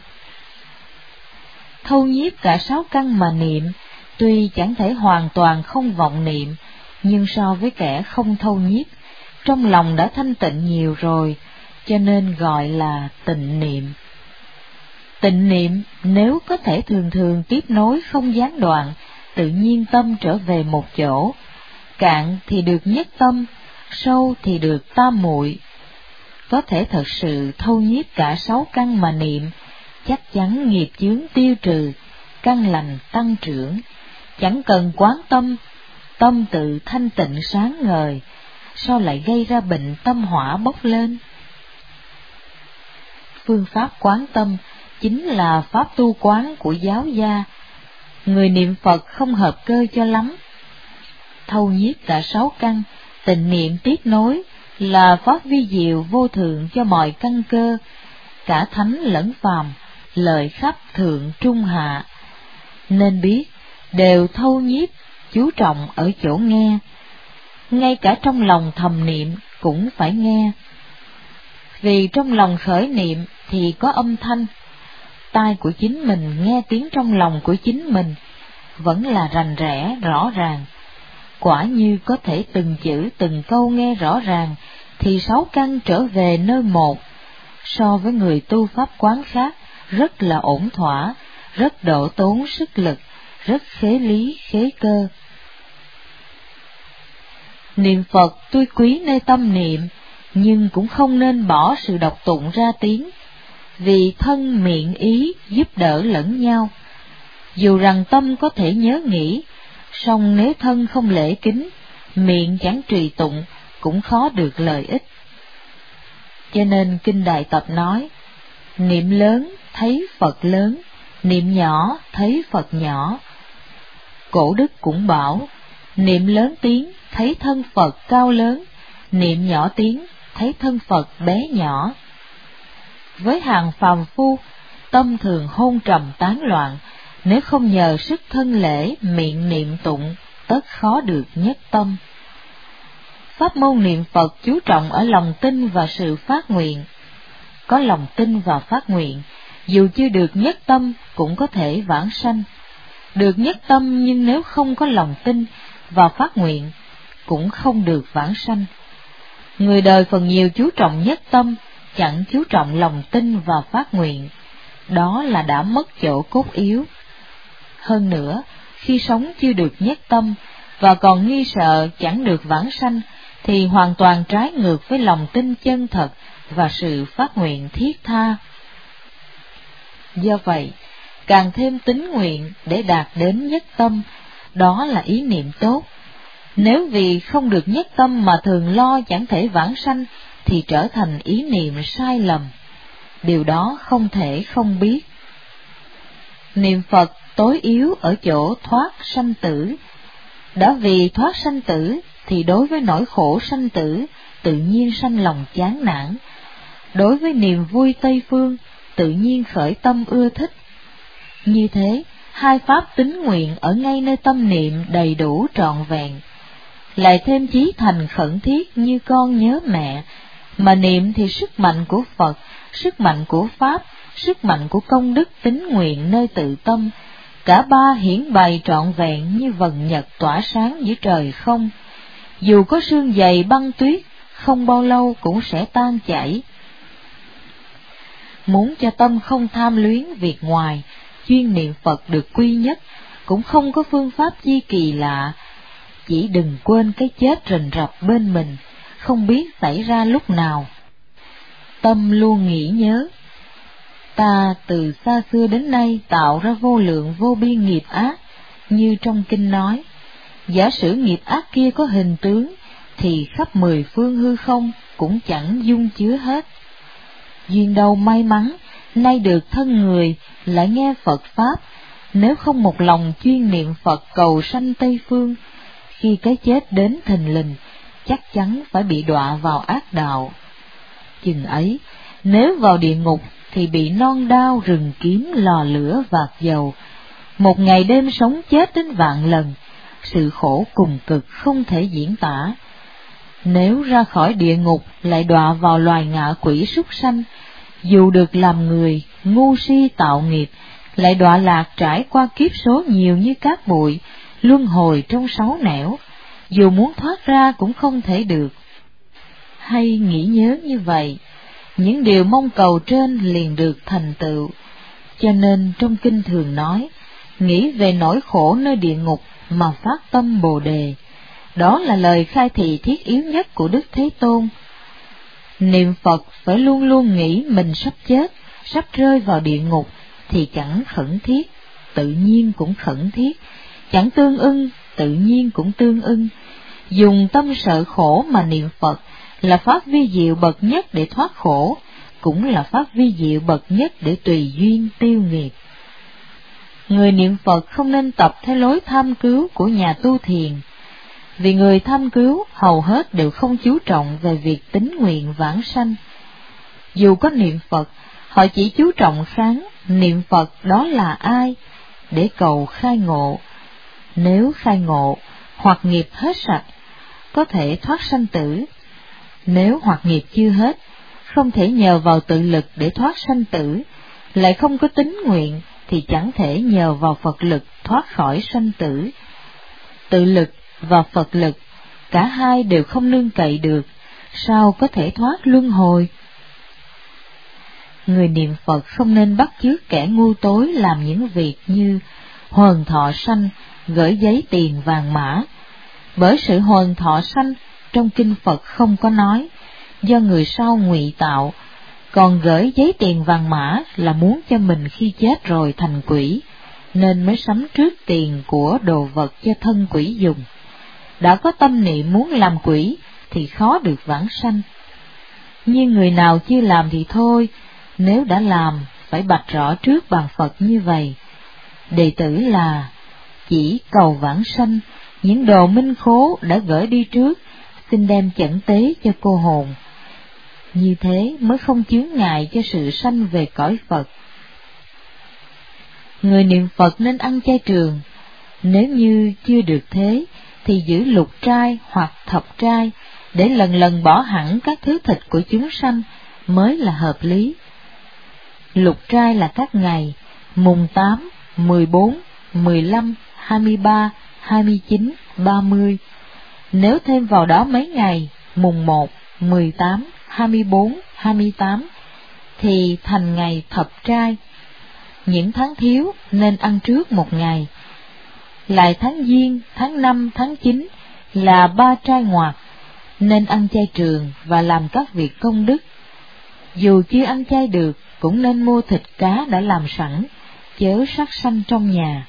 Thâu nhiếp cả sáu căn mà niệm, tuy chẳng thể hoàn toàn không vọng niệm, nhưng so với kẻ không thâu nhiếp, trong lòng đã thanh tịnh nhiều rồi, cho nên gọi là tịnh niệm. Tịnh niệm nếu có thể thường thường tiếp nối không gián đoạn, tự nhiên tâm trở về một chỗ, cạn thì được nhất tâm, sâu thì được tam muội. Có thể thật sự thâu nhiếp cả sáu căn mà niệm, chắc chắn nghiệp chướng tiêu trừ, căn lành tăng trưởng, chẳng cần quán tâm, tâm tự thanh tịnh sáng ngời, sao lại gây ra bệnh tâm hỏa bốc lên? Phương pháp quán tâm chính là pháp tu quán của giáo gia, người niệm Phật không hợp cơ cho lắm. Thâu nhiếp cả sáu căn, tịnh niệm tiếp nối là pháp vi diệu vô thượng cho mọi căn cơ, cả thánh lẫn phàm, lợi khắp thượng trung hạ. Nên biết, đều thâu nhiếp, chú trọng ở chỗ nghe, ngay cả trong lòng thầm niệm cũng phải nghe. Vì trong lòng khởi niệm thì có âm thanh, tai của chính mình nghe tiếng trong lòng của chính mình, vẫn là rành rẽ rõ ràng. Quả như có thể từng chữ từng câu nghe rõ ràng, thì sáu căn trở về nơi một, so với người tu pháp quán khác rất là ổn thỏa, rất độ tốn sức lực, rất khế lý khế cơ. Niệm Phật tuy quý nơi tâm niệm, nhưng cũng không nên bỏ sự đọc tụng ra tiếng, vì thân miệng ý giúp đỡ lẫn nhau. Dù rằng tâm có thể nhớ nghĩ, song nếu thân không lễ kính, miệng chẳng trì tụng, cũng khó được lợi ích. Cho nên Kinh Đại Tập nói, niệm lớn thấy Phật lớn, niệm nhỏ thấy Phật nhỏ. Cổ Đức cũng bảo, niệm lớn tiếng thấy thân Phật cao lớn, niệm nhỏ tiếng thấy thân Phật bé nhỏ. Với hàng phàm phu, tâm thường hôn trầm tán loạn, nếu không nhờ sức thân lễ miệng niệm tụng, tất khó được nhất tâm. Pháp môn niệm Phật chú trọng ở lòng tin và sự phát nguyện. Có lòng tin và phát nguyện, dù chưa được nhất tâm cũng có thể vãng sanh. Được nhất tâm nhưng nếu không có lòng tin và phát nguyện, cũng không được vãng sanh. Người đời phần nhiều chú trọng nhất tâm, chẳng chú trọng lòng tin và phát nguyện, đó là đã mất chỗ cốt yếu. Hơn nữa, khi sống chưa được nhất tâm và còn nghi sợ chẳng được vãng sanh, thì hoàn toàn trái ngược với lòng tin chân thật và sự phát nguyện thiết tha. Do vậy, càng thêm tín nguyện để đạt đến nhất tâm, đó là ý niệm tốt. Nếu vì không được nhất tâm mà thường lo chẳng thể vãng sanh, thì trở thành ý niệm sai lầm. Điều đó không thể không biết. Niệm Phật tối yếu ở chỗ thoát sanh tử. Đã vì thoát sanh tử, thì đối với nỗi khổ sanh tử, tự nhiên sanh lòng chán nản. Đối với niềm vui Tây Phương, tự nhiên khởi tâm ưa thích. Như thế, hai pháp tín nguyện ở ngay nơi tâm niệm đầy đủ trọn vẹn. Lại thêm chí thành khẩn thiết như con nhớ mẹ, mà niệm thì sức mạnh của Phật, sức mạnh của Pháp, sức mạnh của công đức tín nguyện nơi tự tâm, cả ba hiển bày trọn vẹn như vầng nhật tỏa sáng giữa trời không. Dù có sương dày băng tuyết, không bao lâu cũng sẽ tan chảy. muốn cho tâm không tham luyến việc ngoài, chuyên niệm Phật được quy nhất, cũng không có phương pháp chi kỳ lạ. Chỉ đừng quên cái chết rình rập bên mình, không biết xảy ra lúc nào. Tâm luôn nghĩ nhớ, ta từ xa xưa đến nay tạo ra vô lượng vô biên nghiệp ác, như trong kinh nói, giả sử nghiệp ác kia có hình tướng, thì khắp mười phương hư không cũng chẳng dung chứa hết. Duyên đâu may mắn, nay được thân người, lại nghe Phật Pháp, nếu không một lòng chuyên niệm Phật cầu sanh Tây Phương, khi cái chết đến thình lình, chắc chắn phải bị đọa vào ác đạo. Chừng ấy, nếu vào địa ngục thì bị non đao rừng kiếm lò lửa vạt dầu, một ngày đêm sống chết đến vạn lần, sự khổ cùng cực không thể diễn tả. Nếu ra khỏi địa ngục lại đọa vào loài ngạ quỷ súc sanh, dù được làm người, ngu si tạo nghiệp, lại đọa lạc trải qua kiếp số nhiều như cát bụi, luân hồi trong sáu nẻo, dù muốn thoát ra cũng không thể được. Hay nghĩ nhớ như vậy, những điều mong cầu trên liền được thành tựu. Cho nên trong kinh thường nói, nghĩ về nỗi khổ nơi địa ngục mà phát tâm Bồ Đề. Đó là lời khai thị thiết yếu nhất của Đức Thế Tôn. Niệm Phật phải luôn luôn nghĩ mình sắp chết, sắp rơi vào địa ngục, thì chẳng khẩn thiết, tự nhiên cũng khẩn thiết, chẳng tương ưng, tự nhiên cũng tương ưng. Dùng tâm sợ khổ mà niệm Phật là pháp vi diệu bậc nhất để thoát khổ, cũng là pháp vi diệu bậc nhất để tùy duyên tiêu nghiệp. Người niệm Phật không nên tập theo lối tham cứu của nhà tu thiền, vì người tham cứu hầu hết đều không chú trọng về việc tín nguyện vãng sanh. Dù có niệm Phật, họ chỉ chú trọng kháng niệm Phật đó là ai, để cầu khai ngộ. Nếu khai ngộ, hoặc nghiệp hết sạch, có thể thoát sanh tử. Nếu hoặc nghiệp chưa hết, không thể nhờ vào tự lực để thoát sanh tử, lại không có tín nguyện, thì chẳng thể nhờ vào Phật lực thoát khỏi sanh tử. Tự lực và Phật lực, cả hai đều không nương cậy được, sao có thể thoát luân hồi? Người niệm Phật không nên bắt chước kẻ ngu tối làm những việc như hồn thọ sanh, gửi giấy tiền vàng mã. Bởi sự hồn thọ sanh trong kinh Phật không có nói, do người sau ngụy tạo, còn gửi giấy tiền vàng mã là muốn cho mình khi chết rồi thành quỷ, nên mới sắm trước tiền của đồ vật cho thân quỷ dùng. Đã có tâm niệm muốn làm quỷ thì khó được vãng sanh. Nhưng người nào chưa làm thì thôi, nếu đã làm phải bạch rõ trước bàn Phật như vậy. Đệ tử là chỉ cầu vãng sanh, những đồ minh khố đã gửi đi trước, xin đem chẩn tế cho cô hồn. Như thế mới không chướng ngại cho sự sanh về cõi Phật. Người niệm Phật nên ăn chay trường, nếu như chưa được thế thì giữ lục trai hoặc thập trai, để lần lần bỏ hẳn các thứ thịt của chúng sanh mới là hợp lý. Lục trai là các ngày mùng tám, mười bốn, mười lăm, hai mươi ba, hai mươi chín, ba mươi. Nếu thêm vào đó mấy ngày mùng một, mười tám, hai mươi bốn, hai mươi tám thì thành ngày thập trai. Những tháng thiếu nên ăn trước một ngày. Lại tháng Giêng, tháng năm, tháng chín là ba trai ngoặt, nên ăn chay trường và làm các việc công đức. Dù chưa ăn chay được, cũng nên mua thịt cá đã làm sẵn, chớ sát sanh trong nhà.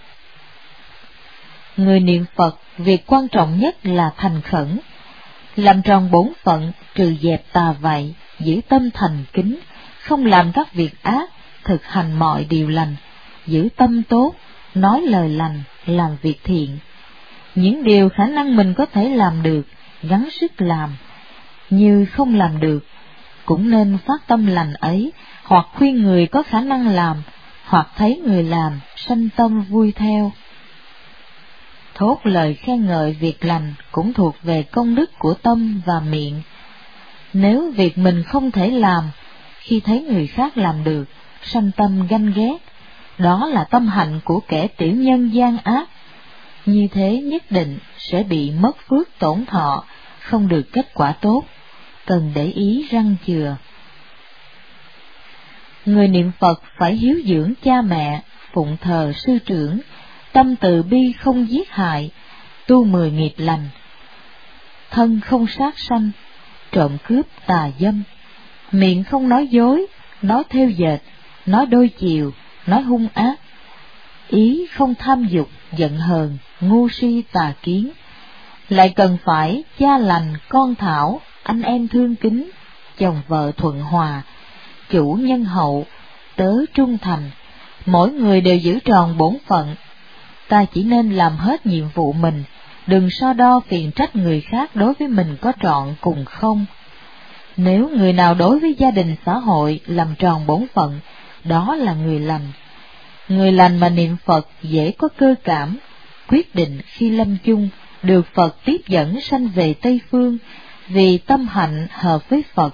Người niệm Phật, việc quan trọng nhất là thành khẩn, làm tròn bổn phận, trừ dẹp tà vậy, giữ tâm thành kính, không làm các việc ác, thực hành mọi điều lành, giữ tâm tốt, nói lời lành, làm việc thiện. Những điều khả năng mình có thể làm được, gắng sức làm. Như không làm được, cũng nên phát tâm lành ấy, hoặc khuyên người có khả năng làm, hoặc thấy người làm, sanh tâm vui theo. Thốt lời khen ngợi việc lành cũng thuộc về công đức của tâm và miệng. Nếu việc mình không thể làm, khi thấy người khác làm được, sanh tâm ganh ghét, đó là tâm hạnh của kẻ tiểu nhân gian ác. Như thế nhất định sẽ bị mất phước tổn thọ, không được kết quả tốt, cần để ý răn chừa. Người niệm Phật phải hiếu dưỡng cha mẹ, phụng thờ sư trưởng, tâm từ bi không giết hại, tu mười nghiệp lành, thân không sát sanh, trộm cướp tà dâm, miệng không nói dối, nói thêu dệt, nói đôi chiều, nói hung ác, ý không tham dục, giận hờn, ngu si tà kiến. Lại cần phải cha lành, con thảo, anh em thương kính, chồng vợ thuận hòa, chủ nhân hậu, tớ trung thành, mỗi người đều giữ tròn bổn phận. Ta chỉ nên làm hết nhiệm vụ mình, đừng so đo phiền trách người khác đối với mình có trọn cùng không. Nếu người nào đối với gia đình xã hội làm tròn bổn phận, đó là người lành. Người lành mà niệm Phật dễ có cơ cảm, quyết định khi lâm chung được Phật tiếp dẫn sanh về Tây Phương, vì tâm hạnh hợp với Phật.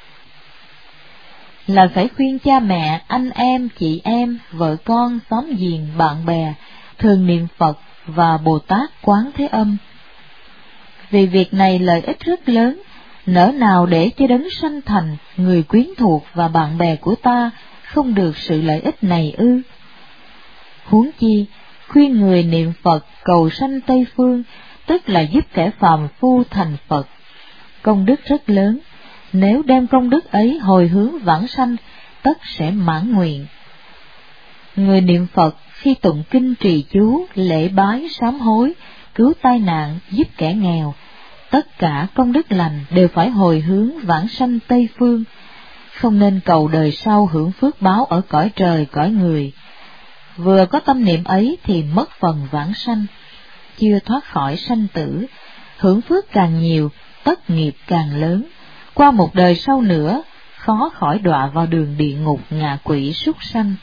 Là phải khuyên cha mẹ, anh em, chị em, vợ con, xóm giềng, bạn bè thường niệm Phật và Bồ Tát Quán Thế Âm. Vì việc này lợi ích rất lớn, nỡ nào để cho đấng sanh thành, người quyến thuộc và bạn bè của ta không được sự lợi ích này ư? Huống chi, khuyên người niệm Phật cầu sanh Tây Phương, tức là giúp kẻ phàm phu thành Phật. Công đức rất lớn, nếu đem công đức ấy hồi hướng vãng sanh, tất sẽ mãn nguyện. Người niệm Phật khi tụng kinh trì chú, lễ bái, sám hối, cứu tai nạn, giúp kẻ nghèo, tất cả công đức lành đều phải hồi hướng vãng sanh Tây Phương, không nên cầu đời sau hưởng phước báo ở cõi trời cõi người. Vừa có tâm niệm ấy thì mất phần vãng sanh, chưa thoát khỏi sanh tử, hưởng phước càng nhiều, tất nghiệp càng lớn, qua một đời sau nữa, khó khỏi đọa vào đường địa ngục ngạ quỷ súc sanh.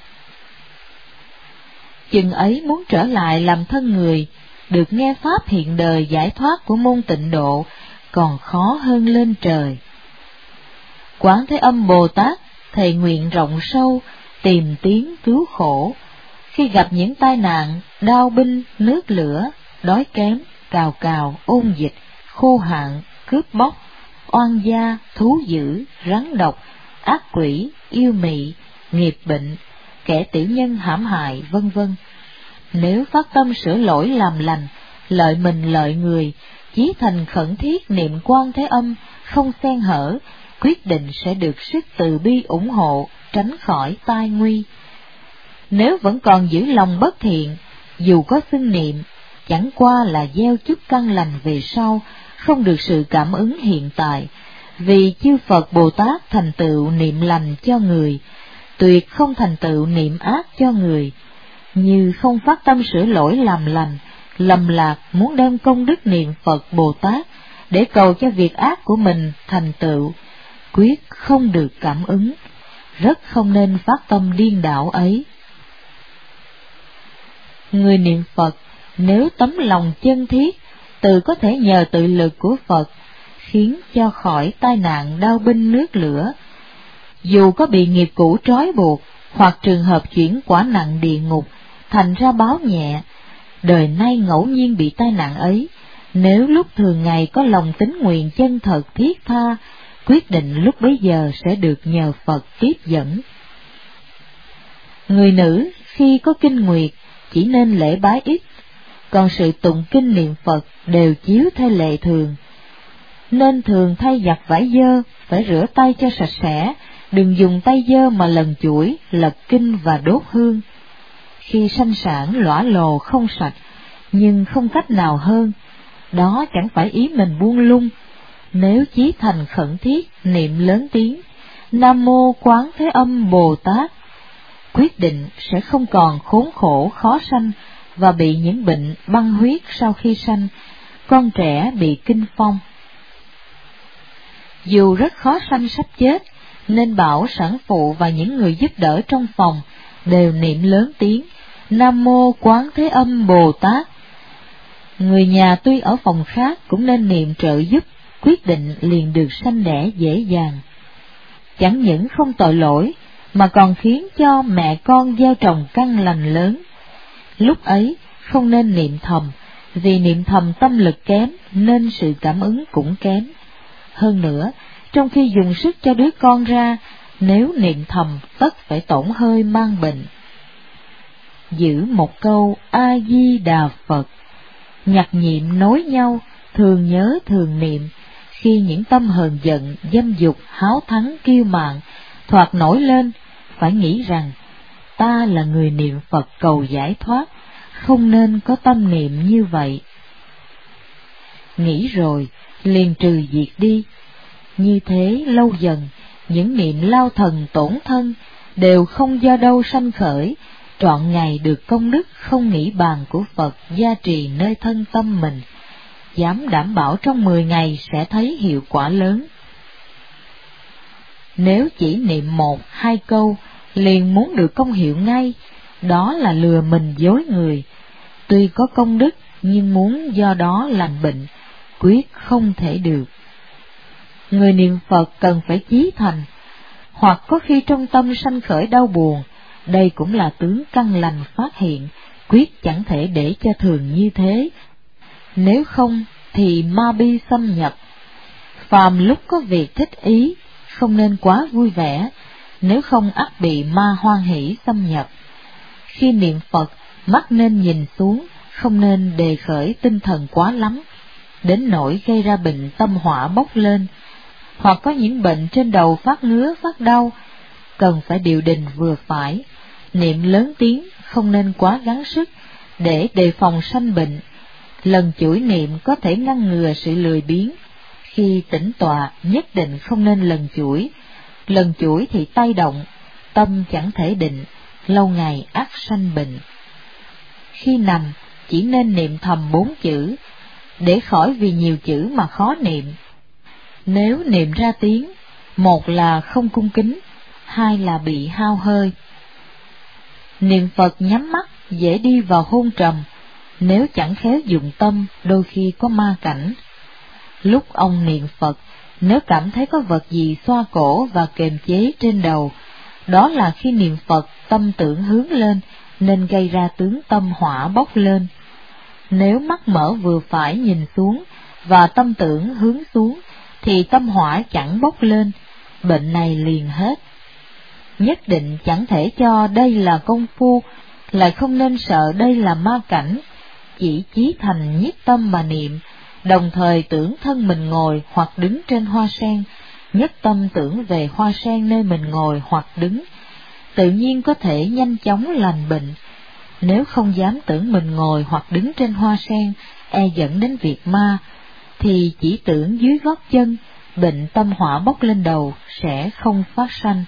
Chừng ấy muốn trở lại làm thân người, được nghe pháp hiện đời giải thoát của môn Tịnh Độ, còn khó hơn lên trời. Quán Thế Âm Bồ Tát thề nguyện rộng sâu, tìm tiếng cứu khổ. Khi gặp những tai nạn, đao binh, nước lửa, đói kém, cào cào, ôn dịch, khô hạn, cướp bóc, oan gia, thú dữ, rắn độc, ác quỷ, yêu mị, nghiệp bệnh, kẻ tiểu nhân hãm hại, vân vân. Nếu phát tâm sửa lỗi làm lành, lợi mình lợi người, chí thành khẩn thiết niệm Quan Thế Âm, không xen hở, quyết định sẽ được sức từ bi ủng hộ, tránh khỏi tai nguy. Nếu vẫn còn giữ lòng bất thiện, dù có xưng niệm, chẳng qua là gieo chút căn lành về sau, không được sự cảm ứng hiện tại, vì chư Phật Bồ Tát thành tựu niệm lành cho người, tuyệt không thành tựu niệm ác cho người. Như không phát tâm sửa lỗi làm lành, lầm lạc muốn đem công đức niệm Phật Bồ Tát để cầu cho việc ác của mình thành tựu, quyết không được cảm ứng, rất không nên phát tâm điên đảo ấy. Người niệm Phật nếu tấm lòng chân thiết, tự có thể nhờ tự lực của Phật khiến cho khỏi tai nạn đao binh nước lửa. Dù có bị nghiệp cũ trói buộc, hoặc trường hợp chuyển quả nặng địa ngục, thành ra báo nhẹ, đời nay ngẫu nhiên bị tai nạn ấy, nếu lúc thường ngày có lòng tín nguyện chân thật thiết tha, quyết định lúc bấy giờ sẽ được nhờ Phật tiếp dẫn. Người nữ khi có kinh nguyệt chỉ nên lễ bái ít, còn sự tụng kinh niệm Phật đều chiếu theo lệ thường. Nên thường thay giặt vải dơ, phải rửa tay cho sạch sẽ, đừng dùng tay dơ mà lần chuỗi, lật kinh và đốt hương. Khi sanh sản lõa lồ không sạch, nhưng không cách nào hơn, đó chẳng phải ý mình buông lung. Nếu chí thành khẩn thiết, niệm lớn tiếng, Nam Mô Quán Thế Âm Bồ Tát, quyết định sẽ không còn khốn khổ khó sanh và bị những bệnh băng huyết sau khi sanh, con trẻ bị kinh phong. Dù rất khó sanh sắp chết, nên bảo sản phụ và những người giúp đỡ trong phòng đều niệm lớn tiếng Nam Mô Quán Thế Âm Bồ Tát. Người nhà tuy ở phòng khác cũng nên niệm trợ giúp, quyết định liền được sanh đẻ dễ dàng. Chẳng những không tội lỗi, mà còn khiến cho mẹ con gieo trồng căn lành lớn. Lúc ấy không nên niệm thầm, vì niệm thầm tâm lực kém nên sự cảm ứng cũng kém. Hơn nữa, trong khi dùng sức cho đứa con ra, nếu niệm thầm tất phải tổn hơi mang bệnh. Giữ một câu A Di Đà Phật, nhặt niệm nối nhau, thường nhớ thường niệm. Khi những tâm hờn giận, dâm dục, háo thắng, kiêu mạn thoạt nổi lên, phải nghĩ rằng ta là người niệm Phật cầu giải thoát, không nên có tâm niệm như vậy. Nghĩ rồi, liền trừ diệt đi. Như thế lâu dần, những niệm lao thần tổn thân đều không do đâu sanh khởi, trọn ngày được công đức không nghĩ bàn của Phật gia trì nơi thân tâm mình, dám đảm bảo trong mười ngày sẽ thấy hiệu quả lớn. Nếu chỉ niệm một, hai câu, liền muốn được công hiệu ngay, đó là lừa mình dối người. Tuy có công đức, nhưng muốn do đó lành bệnh, quyết không thể được. Người niệm Phật cần phải chí thành, hoặc có khi trong tâm sanh khởi đau buồn, đây cũng là tướng căn lành phát hiện, quyết chẳng thể để cho thường như thế. Nếu không thì ma bi xâm nhập. Phàm lúc có việc thích ý, không nên quá vui vẻ, nếu không ắt bị ma hoan hỷ xâm nhập. Khi niệm Phật, mắt nên nhìn xuống, không nên đề khởi tinh thần quá lắm, đến nỗi gây ra bệnh tâm hỏa bốc lên, hoặc có những bệnh trên đầu phát ngứa phát đau, cần phải điều đình vừa phải, niệm lớn tiếng, không nên quá gắng sức, để đề phòng sanh bệnh. Lần chuỗi niệm có thể ngăn ngừa sự lười biếng. Khi tĩnh tọa nhất định không nên lần chuỗi, lần chuỗi thì tay động, tâm chẳng thể định, lâu ngày ắt sanh bệnh. Khi nằm chỉ nên niệm thầm bốn chữ, để khỏi vì nhiều chữ mà khó niệm. Nếu niệm ra tiếng, một là không cung kính, hai là bị hao hơi. Niệm Phật nhắm mắt dễ đi vào hôn trầm, nếu chẳng khéo dụng tâm đôi khi có ma cảnh. Lúc ông niệm Phật, nếu cảm thấy có vật gì xoa cổ và kềm chế trên đầu, đó là khi niệm Phật tâm tưởng hướng lên, nên gây ra tướng tâm hỏa bốc lên. Nếu mắt mở vừa phải nhìn xuống và tâm tưởng hướng xuống, thì tâm hỏa chẳng bốc lên, bệnh này liền hết. Nhất định chẳng thể cho đây là công phu, lại không nên sợ đây là ma cảnh, chỉ chí thành nhiếp tâm mà niệm, đồng thời tưởng thân mình ngồi hoặc đứng trên hoa sen, nhất tâm tưởng về hoa sen nơi mình ngồi hoặc đứng, tự nhiên có thể nhanh chóng lành bệnh. Nếu không dám tưởng mình ngồi hoặc đứng trên hoa sen, e dẫn đến việc ma, thì chỉ tưởng dưới gót chân, bệnh tâm hỏa bốc lên đầu sẽ không phát sanh.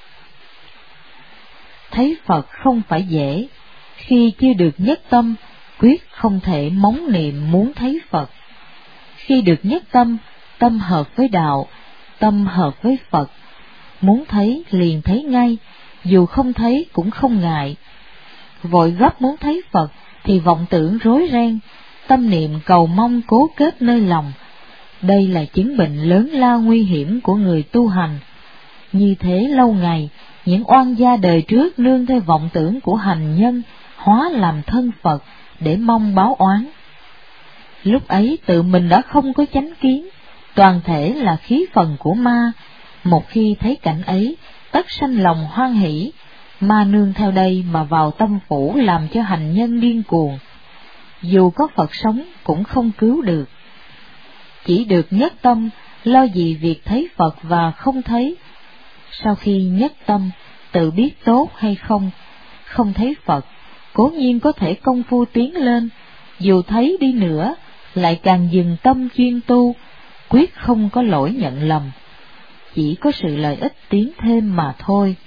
Thấy Phật không phải dễ, khi chưa được nhất tâm, quyết không thể móng niệm muốn thấy Phật. Khi được nhất tâm, tâm hợp với đạo, tâm hợp với Phật, muốn thấy liền thấy ngay, dù không thấy cũng không ngại. Vội gấp muốn thấy Phật thì vọng tưởng rối ren, tâm niệm cầu mong cố kết nơi lòng. Đây là chứng bệnh lớn lao nguy hiểm của người tu hành. Như thế lâu ngày, những oan gia đời trước nương theo vọng tưởng của hành nhân, hóa làm thân Phật để mong báo oán. Lúc ấy tự mình đã không có chánh kiến, toàn thể là khí phần của ma. Một khi thấy cảnh ấy, tất sanh lòng hoan hỷ, ma nương theo đây mà vào tâm phủ làm cho hành nhân điên cuồng. Dù có Phật sống cũng không cứu được. Chỉ được nhất tâm, lo gì việc thấy Phật và không thấy. Sau khi nhất tâm, tự biết tốt hay không, không thấy Phật, cố nhiên có thể công phu tiến lên, dù thấy đi nữa, lại càng dừng tâm chuyên tu, quyết không có lỗi nhận lầm, chỉ có sự lợi ích tiến thêm mà thôi.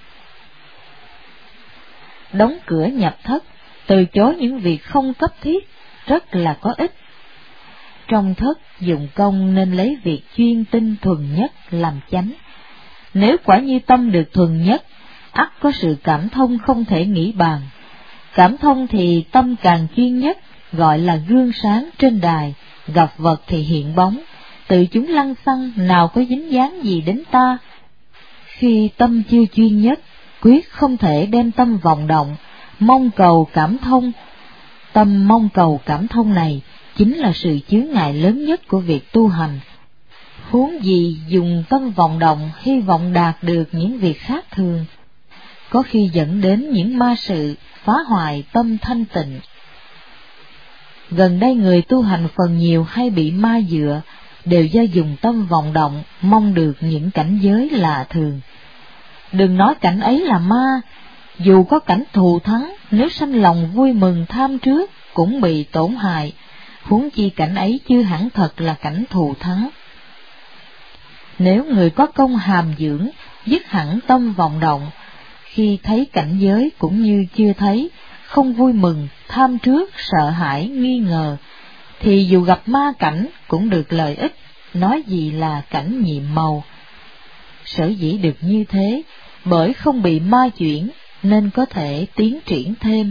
Đóng cửa nhập thất, từ chối những việc không cấp thiết, rất là có ích. Trong thất dụng công nên lấy việc chuyên tinh thuần nhất làm chánh. Nếu quả như tâm được thuần nhất, ắt có sự cảm thông không thể nghĩ bàn. Cảm thông thì tâm càng chuyên nhất, gọi là gương sáng trên đài, gặp vật thì hiện bóng, tự chúng lăng xăng nào có dính dáng gì đến ta. Khi tâm chưa chuyên nhất, quyết không thể đem tâm vọng động, mong cầu cảm thông. Tâm mong cầu cảm thông này chính là sự chướng ngại lớn nhất của việc tu hành. Huống gì dùng tâm vọng động hy vọng đạt được những việc khác thường, có khi dẫn đến những ma sự phá hoại tâm thanh tịnh. Gần đây người tu hành phần nhiều hay bị ma dựa, đều do dùng tâm vọng động mong được những cảnh giới lạ thường. Đừng nói cảnh ấy là ma, dù có cảnh thù thắng, nếu sanh lòng vui mừng tham trước cũng bị tổn hại, huống chi cảnh ấy chưa hẳn thật là cảnh thù thắng. Nếu người có công hàm dưỡng, dứt hẳn tâm vọng động, khi thấy cảnh giới cũng như chưa thấy, không vui mừng, tham trước, sợ hãi, nghi ngờ, thì dù gặp ma cảnh cũng được lợi ích, nói gì là cảnh nhiệm màu. Sở dĩ được như thế, bởi không bị ma chuyển, nên có thể tiến triển thêm.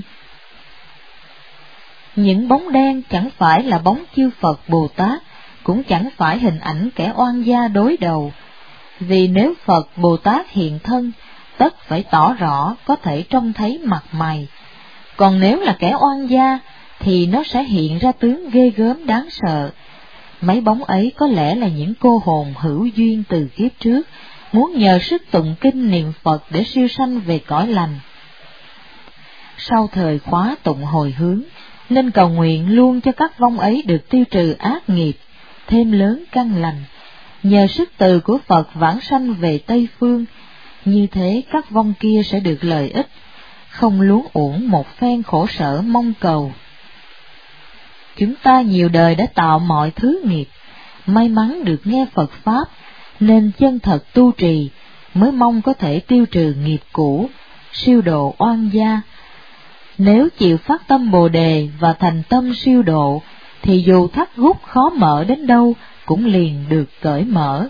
Những bóng đen chẳng phải là bóng chư Phật Bồ Tát, cũng chẳng phải hình ảnh kẻ oan gia đối đầu, vì nếu Phật Bồ Tát hiện thân, tất phải tỏ rõ có thể trông thấy mặt mày, còn nếu là kẻ oan gia thì nó sẽ hiện ra tướng ghê gớm đáng sợ. Mấy bóng ấy có lẽ là những cô hồn hữu duyên từ kiếp trước, muốn nhờ sức tụng kinh niệm Phật để siêu sanh về cõi lành. Sau thời khóa tụng hồi hướng, nên cầu nguyện luôn cho các vong ấy được tiêu trừ ác nghiệp, thêm lớn căn lành, nhờ sức từ của Phật vãng sanh về Tây Phương. Như thế các vong kia sẽ được lợi ích, không luống uổng một phen khổ sở mong cầu. Chúng ta nhiều đời đã tạo mọi thứ nghiệp, may mắn được nghe Phật Pháp, nên chân thật tu trì, mới mong có thể tiêu trừ nghiệp cũ, siêu độ oan gia. Nếu chịu phát tâm Bồ Đề và thành tâm siêu độ, thì dù thắt gút khó mở đến đâu, cũng liền được cởi mở.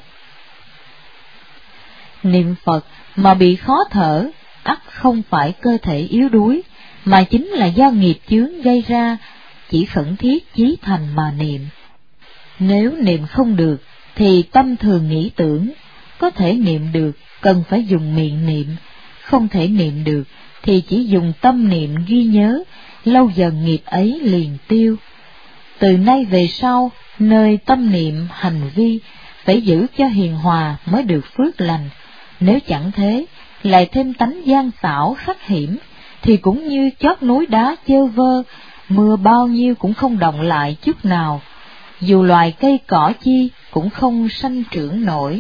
Niệm Phật mà bị khó thở, ắt không phải cơ thể yếu đuối, mà chính là do nghiệp chướng gây ra, chỉ khẩn thiết chí thành mà niệm. Nếu niệm không được, thì tâm thường nghĩ tưởng, có thể niệm được, cần phải dùng miệng niệm, không thể niệm được, thì chỉ dùng tâm niệm ghi nhớ, lâu dần nghiệp ấy liền tiêu. Từ nay về sau, nơi tâm niệm hành vi, phải giữ cho hiền hòa mới được phước lành, nếu chẳng thế, lại thêm tánh gian xảo khắc hiểm, thì cũng như chót núi đá chơ vơ, mưa bao nhiêu cũng không động lại chút nào, dù loài cây cỏ chi cũng không sanh trưởng nổi.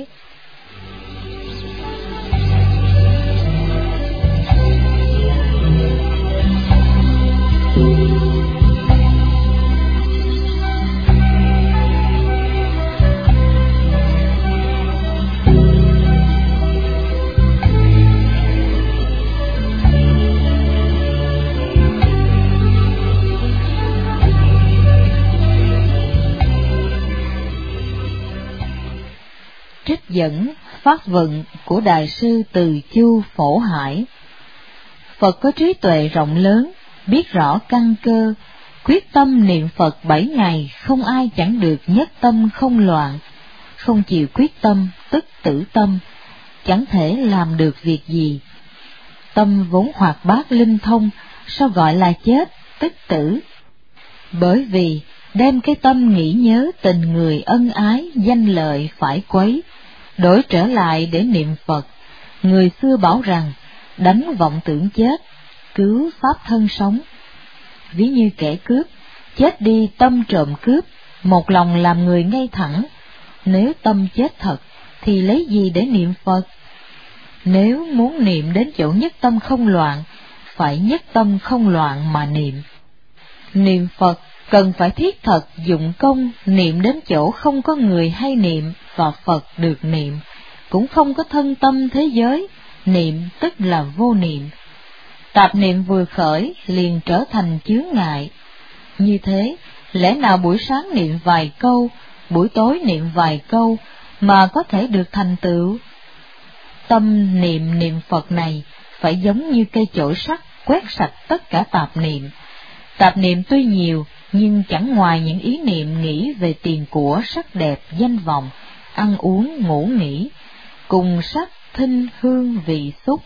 Trích dẫn Pháp vận của Đại sư Từ Chu Phổ Hải. Phật có trí tuệ rộng lớn, biết rõ căn cơ, quyết tâm niệm Phật bảy ngày, không ai chẳng được nhất tâm không loạn. Không chịu quyết tâm, tức tử tâm, chẳng thể làm được việc gì. Tâm vốn hoạt bát linh thông, sao gọi là chết, tức tử? Bởi vì đem cái tâm nghĩ nhớ tình người ân ái, danh lợi phải quấy, đổi trở lại để niệm Phật. Người xưa bảo rằng, đánh vọng tưởng chết, cứu pháp thân sống. Ví như kẻ cướp, chết đi tâm trộm cướp, một lòng làm người ngay thẳng. Nếu tâm chết thật, thì lấy gì để niệm Phật? Nếu muốn niệm đến chỗ nhất tâm không loạn, phải nhất tâm không loạn mà niệm. Niệm Phật cần phải thiết thật dụng công, niệm đến chỗ không có người hay niệm, và Phật được niệm, cũng không có thân tâm thế giới, niệm tức là vô niệm. Tạp niệm vừa khởi liền trở thành chướng ngại. Như thế, lẽ nào buổi sáng niệm vài câu, buổi tối niệm vài câu mà có thể được thành tựu? Tâm niệm niệm Phật này phải giống như cây chổi sắt quét sạch tất cả tạp niệm. Tạp niệm tuy nhiều, nhưng chẳng ngoài những ý niệm nghĩ về tiền của, sắc đẹp, danh vọng, ăn uống, ngủ nghỉ, cùng sắc, thinh, hương, vị, xúc.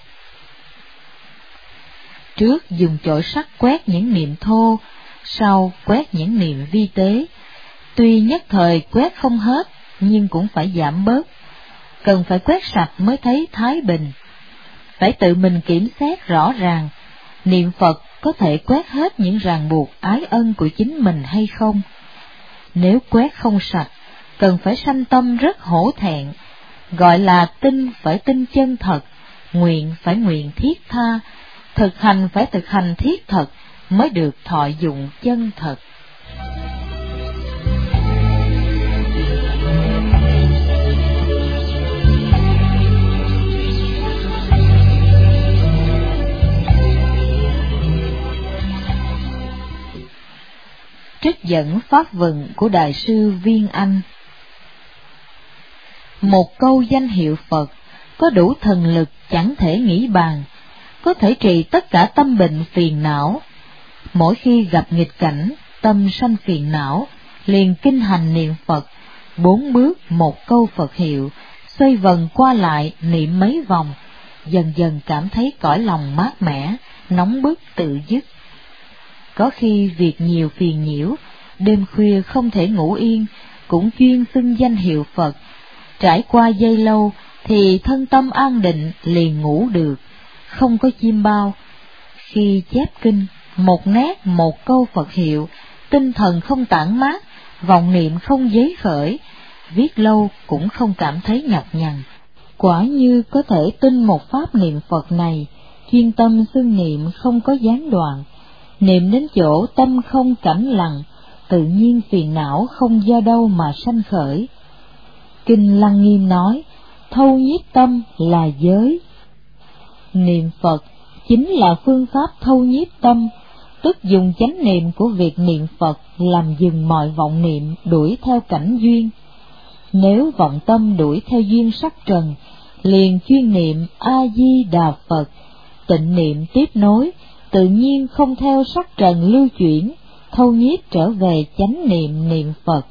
Trước dùng chổi sắt quét những niệm thô, sau quét những niệm vi tế. Tuy nhất thời quét không hết, nhưng cũng phải giảm bớt. Cần phải quét sạch mới thấy thái bình. Phải tự mình kiểm xét rõ ràng, niệm Phật có thể quét hết những ràng buộc ái ân của chính mình hay không. Nếu quét không sạch, cần phải sanh tâm rất hổ thẹn. Gọi là tin phải tin chân thật, nguyện phải nguyện thiết tha, thực hành phải thực hành thiết thật, mới được thọ dụng chân thật. Trích dẫn pháp vận của Đại sư Viên Anh. Một câu danh hiệu Phật có đủ thần lực chẳng thể nghĩ bàn, có thể trị tất cả tâm bệnh phiền não. Mỗi khi gặp nghịch cảnh, tâm sanh phiền não, liền kinh hành niệm Phật, bốn bước một câu Phật hiệu, xoay vần qua lại niệm mấy vòng, dần dần cảm thấy cõi lòng mát mẻ, nóng bức tự dứt. Có khi việc nhiều phiền nhiễu, đêm khuya không thể ngủ yên, cũng chuyên xưng danh hiệu Phật. Trải qua giây lâu thì thân tâm an định, liền ngủ được, không có chim bao. Khi chép kinh, một nét một câu Phật hiệu, tinh thần không tản mát, vọng niệm không giấy khởi, viết lâu cũng không cảm thấy nhọc nhằn. Quả như có thể tin một pháp niệm Phật này, chuyên tâm xưng niệm không có gián đoạn, niệm đến chỗ tâm không cảnh lặng, tự nhiên phiền não không do đâu mà sanh khởi. Kinh Lăng Nghiêm nói, thâu nhiếp tâm là giới. Niệm Phật chính là phương pháp thâu nhiếp tâm, tức dùng chánh niệm của việc niệm Phật làm dừng mọi vọng niệm đuổi theo cảnh duyên. Nếu vọng tâm đuổi theo duyên sắc trần, liền chuyên niệm A-di-đà Phật, tịnh niệm tiếp nối, tự nhiên không theo sắc trần lưu chuyển, thâu nhiếp trở về chánh niệm niệm Phật.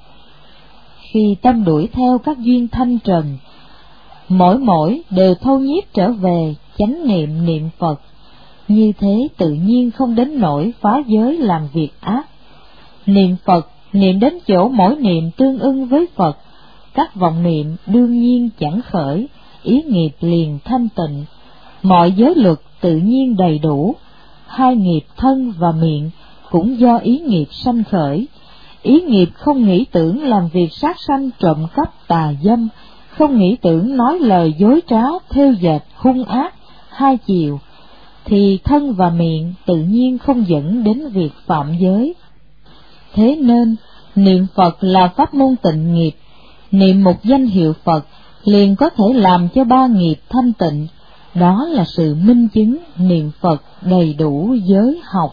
Khi tâm đuổi theo các duyên thanh trần, mỗi mỗi đều thâu nhiếp trở về chánh niệm niệm Phật. Như thế tự nhiên không đến nỗi phá giới làm việc ác. Niệm Phật, niệm đến chỗ mỗi niệm tương ưng với Phật, các vọng niệm đương nhiên chẳng khởi, ý nghiệp liền thanh tịnh, mọi giới luật tự nhiên đầy đủ. Hai nghiệp thân và miệng cũng do ý nghiệp sanh khởi. Ý nghiệp không nghĩ tưởng làm việc sát sanh trộm cắp tà dâm, không nghĩ tưởng nói lời dối trá thêu dệt hung ác hai chiều, thì thân và miệng tự nhiên không dẫn đến việc phạm giới. Thế nên niệm Phật là pháp môn tịnh nghiệp. Niệm một danh hiệu Phật liền có thể làm cho ba nghiệp thanh tịnh. Đó là sự minh chứng niệm Phật đầy đủ giới học.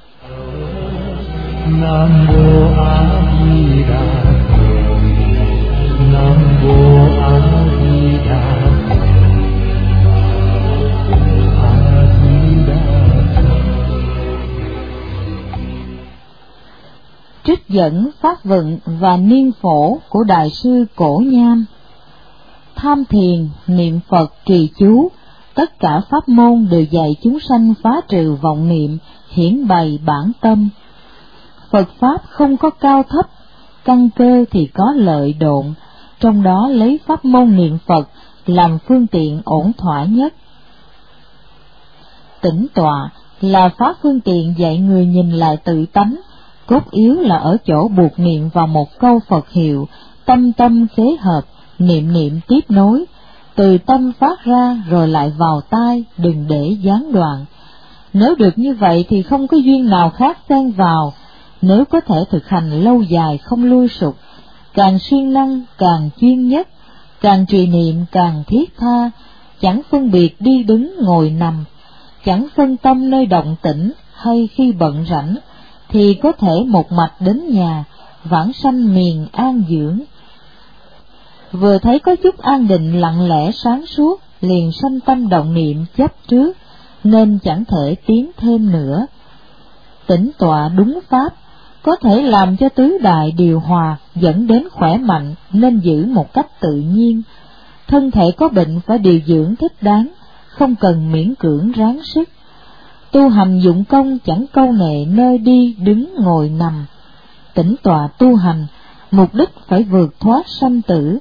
Nam mô A Di Đà Phật. Nam mô A Di Đà Phật. A Di Đà Phật. Trích dẫn pháp vận và niên phổ của Đại sư Cổ Nham. Tham thiền, niệm Phật, trì chú, tất cả pháp môn đều dạy chúng sanh phá trừ vọng niệm, hiển bày bản tâm. Phật pháp không có cao thấp, căn cơ thì có lợi độn, trong đó lấy pháp môn niệm Phật làm phương tiện ổn thỏa nhất. Tĩnh tọa là pháp phương tiện dạy người nhìn lại tự tánh, cốt yếu là ở chỗ buộc niệm vào một câu Phật hiệu, tâm tâm khế hợp, niệm niệm tiếp nối, từ tâm phát ra rồi lại vào tai, đừng để gián đoạn. Nếu được như vậy thì không có duyên nào khác xen vào. Nếu có thể thực hành lâu dài không lui sụp, càng siêng năng càng chuyên nhất, càng trì niệm càng thiết tha, chẳng phân biệt đi đứng ngồi nằm, chẳng phân tâm nơi động tĩnh hay khi bận rảnh, thì có thể một mạch đến nhà, vãng sanh miền an dưỡng. Vừa thấy có chút an định lặng lẽ sáng suốt, liền sanh tâm động niệm chấp trước, nên chẳng thể tiến thêm nữa. Tĩnh tọa đúng pháp, có thể làm cho tứ đại điều hòa, dẫn đến khỏe mạnh, nên giữ một cách tự nhiên. Thân thể có bệnh phải điều dưỡng thích đáng, không cần miễn cưỡng ráng sức. Tu hành dụng công chẳng câu nệ nơi đi đứng ngồi nằm. Tĩnh tọa tu hành mục đích phải vượt thoát sanh tử.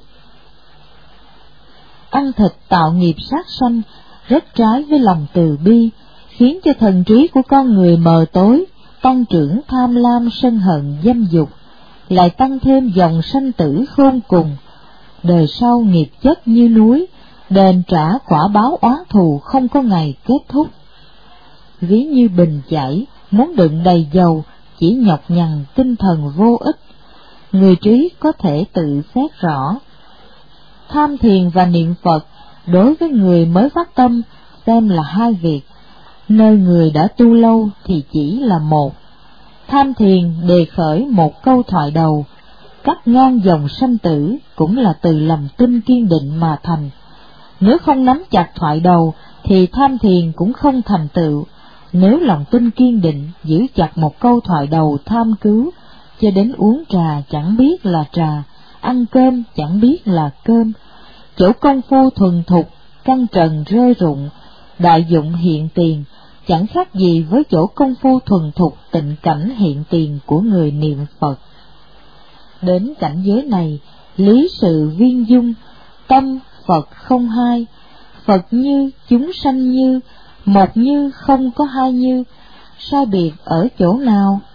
Ăn thịt tạo nghiệp sát sanh rất trái với lòng từ bi, khiến cho thần trí của con người mờ tối, tăng trưởng tham lam sân hận dâm dục, lại tăng thêm dòng sanh tử khôn cùng. Đời sau nghiệp chất như núi, đền trả quả báo oán thù không có ngày kết thúc. Ví như bình chảy, muốn đựng đầy dầu, chỉ nhọc nhằn tinh thần vô ích. Người trí có thể tự xét rõ. Tham thiền và niệm Phật đối với người mới phát tâm xem là hai việc, nơi người đã tu lâu thì chỉ là một. Tham thiền đề khởi một câu thoại đầu, cắt ngang dòng sanh tử cũng là từ lòng tin kiên định mà thành. Nếu không nắm chặt thoại đầu thì tham thiền cũng không thành tựu. Nếu lòng tin kiên định giữ chặt một câu thoại đầu tham cứu, cho đến uống trà chẳng biết là trà, ăn cơm chẳng biết là cơm, chỗ công phu thuần thục, căn trần rơi rụng, đại dụng hiện tiền, chẳng khác gì với chỗ công phu thuần thục tịnh cảnh hiện tiền của người niệm Phật. Đến cảnh giới này, lý sự viên dung, tâm Phật không hai, Phật như chúng sanh như, một như không có hai như, sai biệt ở chỗ nào?